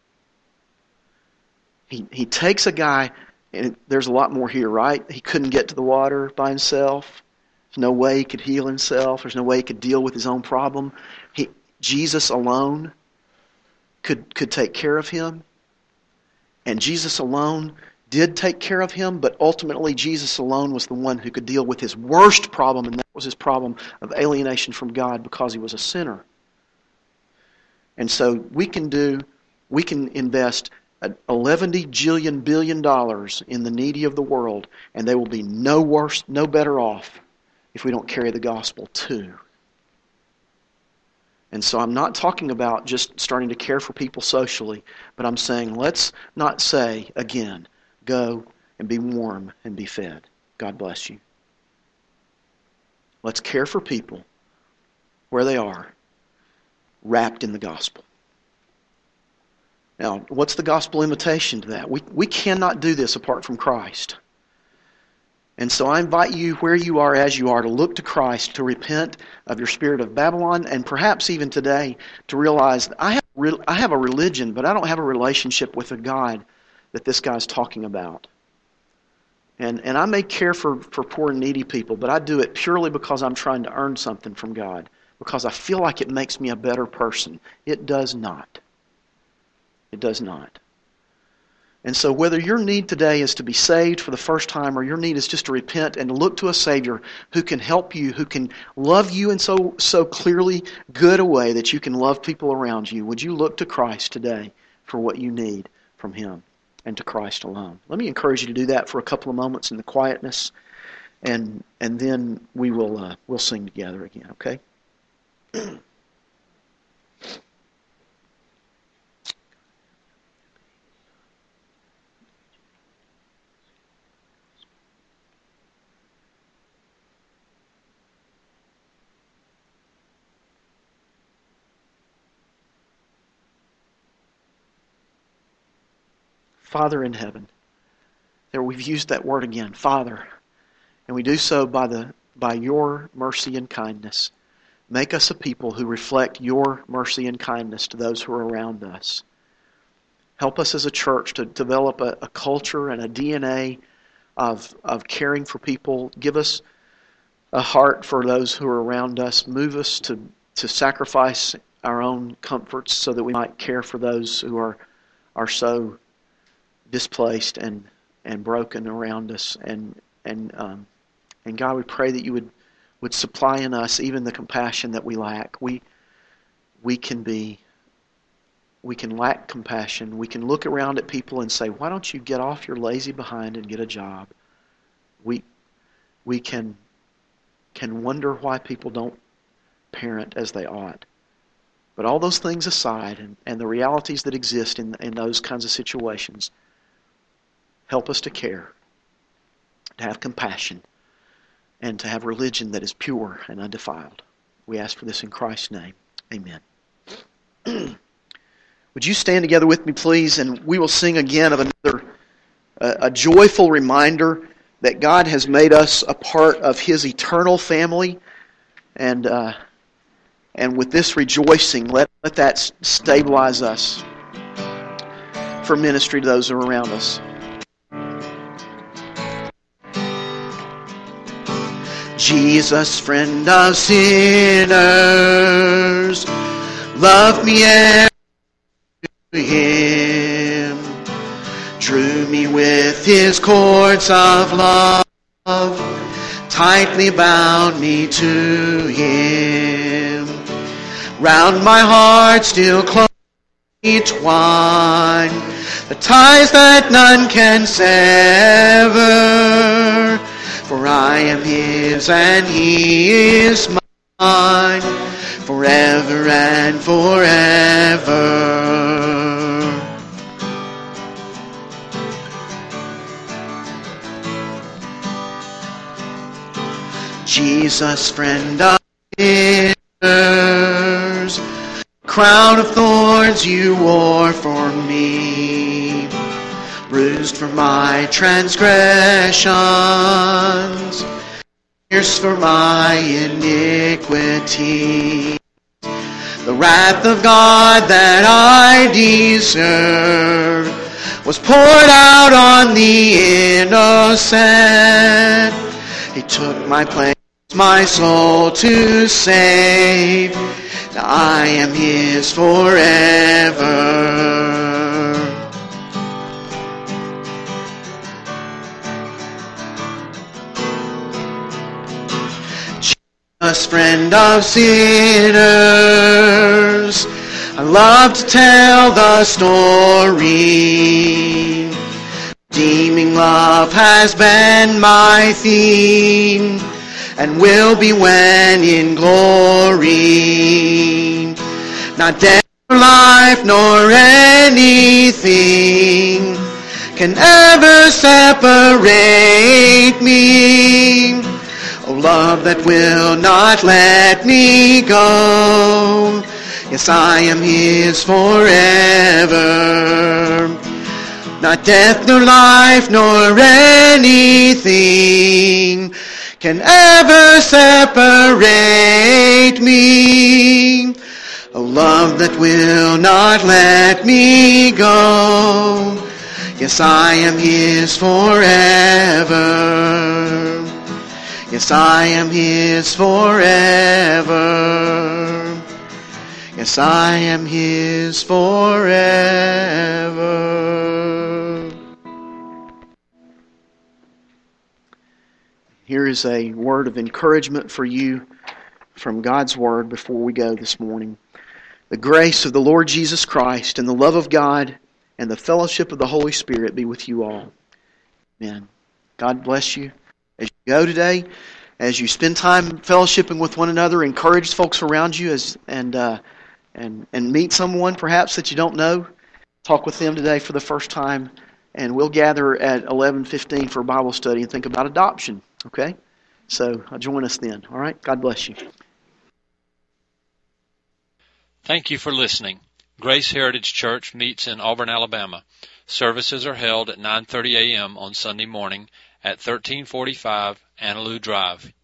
He takes a guy, and there's a lot more here, right? He couldn't get to the water by himself. There's no way he could heal himself. There's no way he could deal with his own problem. Jesus alone could take care of him. And Jesus alone did take care of him, but ultimately Jesus alone was the one who could deal with his worst problem, and that was his problem of alienation from God because he was a sinner. And so we can invest $11 billion in the needy of the world, and they will be no worse, no better off if we don't carry the gospel too. And so I'm not talking about just starting to care for people socially, but I'm saying let's not say, again, go and be warm and be fed. God bless you. Let's care for people where they are, wrapped in the gospel. Now, what's the gospel invitation to that? We cannot do this apart from Christ. And so I invite you, where you are, as you are, to look to Christ, to repent of your spirit of Babylon, and perhaps even today to realize that I have a religion, but I don't have a relationship with the God that this guy's talking about. And I may care for poor and needy people, but I do it purely because I'm trying to earn something from God, because I feel like it makes me a better person. It does not. It does not. And so whether your need today is to be saved for the first time, or your need is just to repent and look to a Savior who can help you, who can love you in so clearly good a way that you can love people around you, would you look to Christ today for what you need from Him and to Christ alone? Let me encourage you to do that for a couple of moments in the quietness, and then we'll sing together again, okay? Father in heaven, there we've used that word again, Father, and we do so by your mercy and kindness. Make us a people who reflect your mercy and kindness to those who are around us. Help us as a church to develop a culture and a DNA of caring for people. Give us a heart for those who are around us. Move us to sacrifice our own comforts so that we might care for those who are so displaced and broken around us. And God, we pray that you would supply in us even the compassion that we lack. We can be we can lack compassion. We can look around at people and say, why don't you get off your lazy behind and get a job? We can wonder why people don't parent as they ought. But all those things aside, and the realities that exist in those kinds of situations, help us to care, to have compassion, and to have religion that is pure and undefiled. We ask for this in Christ's name. Amen. Would you stand together with me, please, and we will sing again of another a joyful reminder that God has made us a part of His eternal family, and with this rejoicing, let that stabilize us for ministry to those who are around us. Jesus, friend of sinners, love me and Him, drew me with His cords of love, tightly bound me to Him. Round my heart still closely twine the ties that none can sever, for I am His and He is mine, forever and forever. Jesus, friend of sinners, crown of thorns you wore for me, bruised for my transgressions, pierced for my iniquity. The wrath of God that I deserve was poured out on the innocent. He took my place, my soul to save. Now I am His forever. Jesus, friend of sinners, I love to tell the story. Redeeming love has been my theme, and will be when in glory. Not death or life nor anything can ever separate me. Oh, love that will not let me go. Yes, I am His forever. Not death nor life nor anything can ever separate me. A love that will not let me go. Yes, I am His forever. Yes, I am His forever. Yes, I am His forever. Here is a word of encouragement for you from God's Word before we go this morning. The grace of the Lord Jesus Christ and the love of God and the fellowship of the Holy Spirit be with you all. Amen. God bless you as you go today, as you spend time fellowshipping with one another. Encourage folks around you and meet someone perhaps that you don't know. Talk with them today for the first time, and we'll gather at 11:15 for a Bible study and think about adoption. Okay? So join us then. All right? God bless you. Thank you for listening. Grace Heritage Church meets in Auburn, Alabama. Services are held at 9:30 a.m. on Sunday morning at 1345 Annaloo Drive,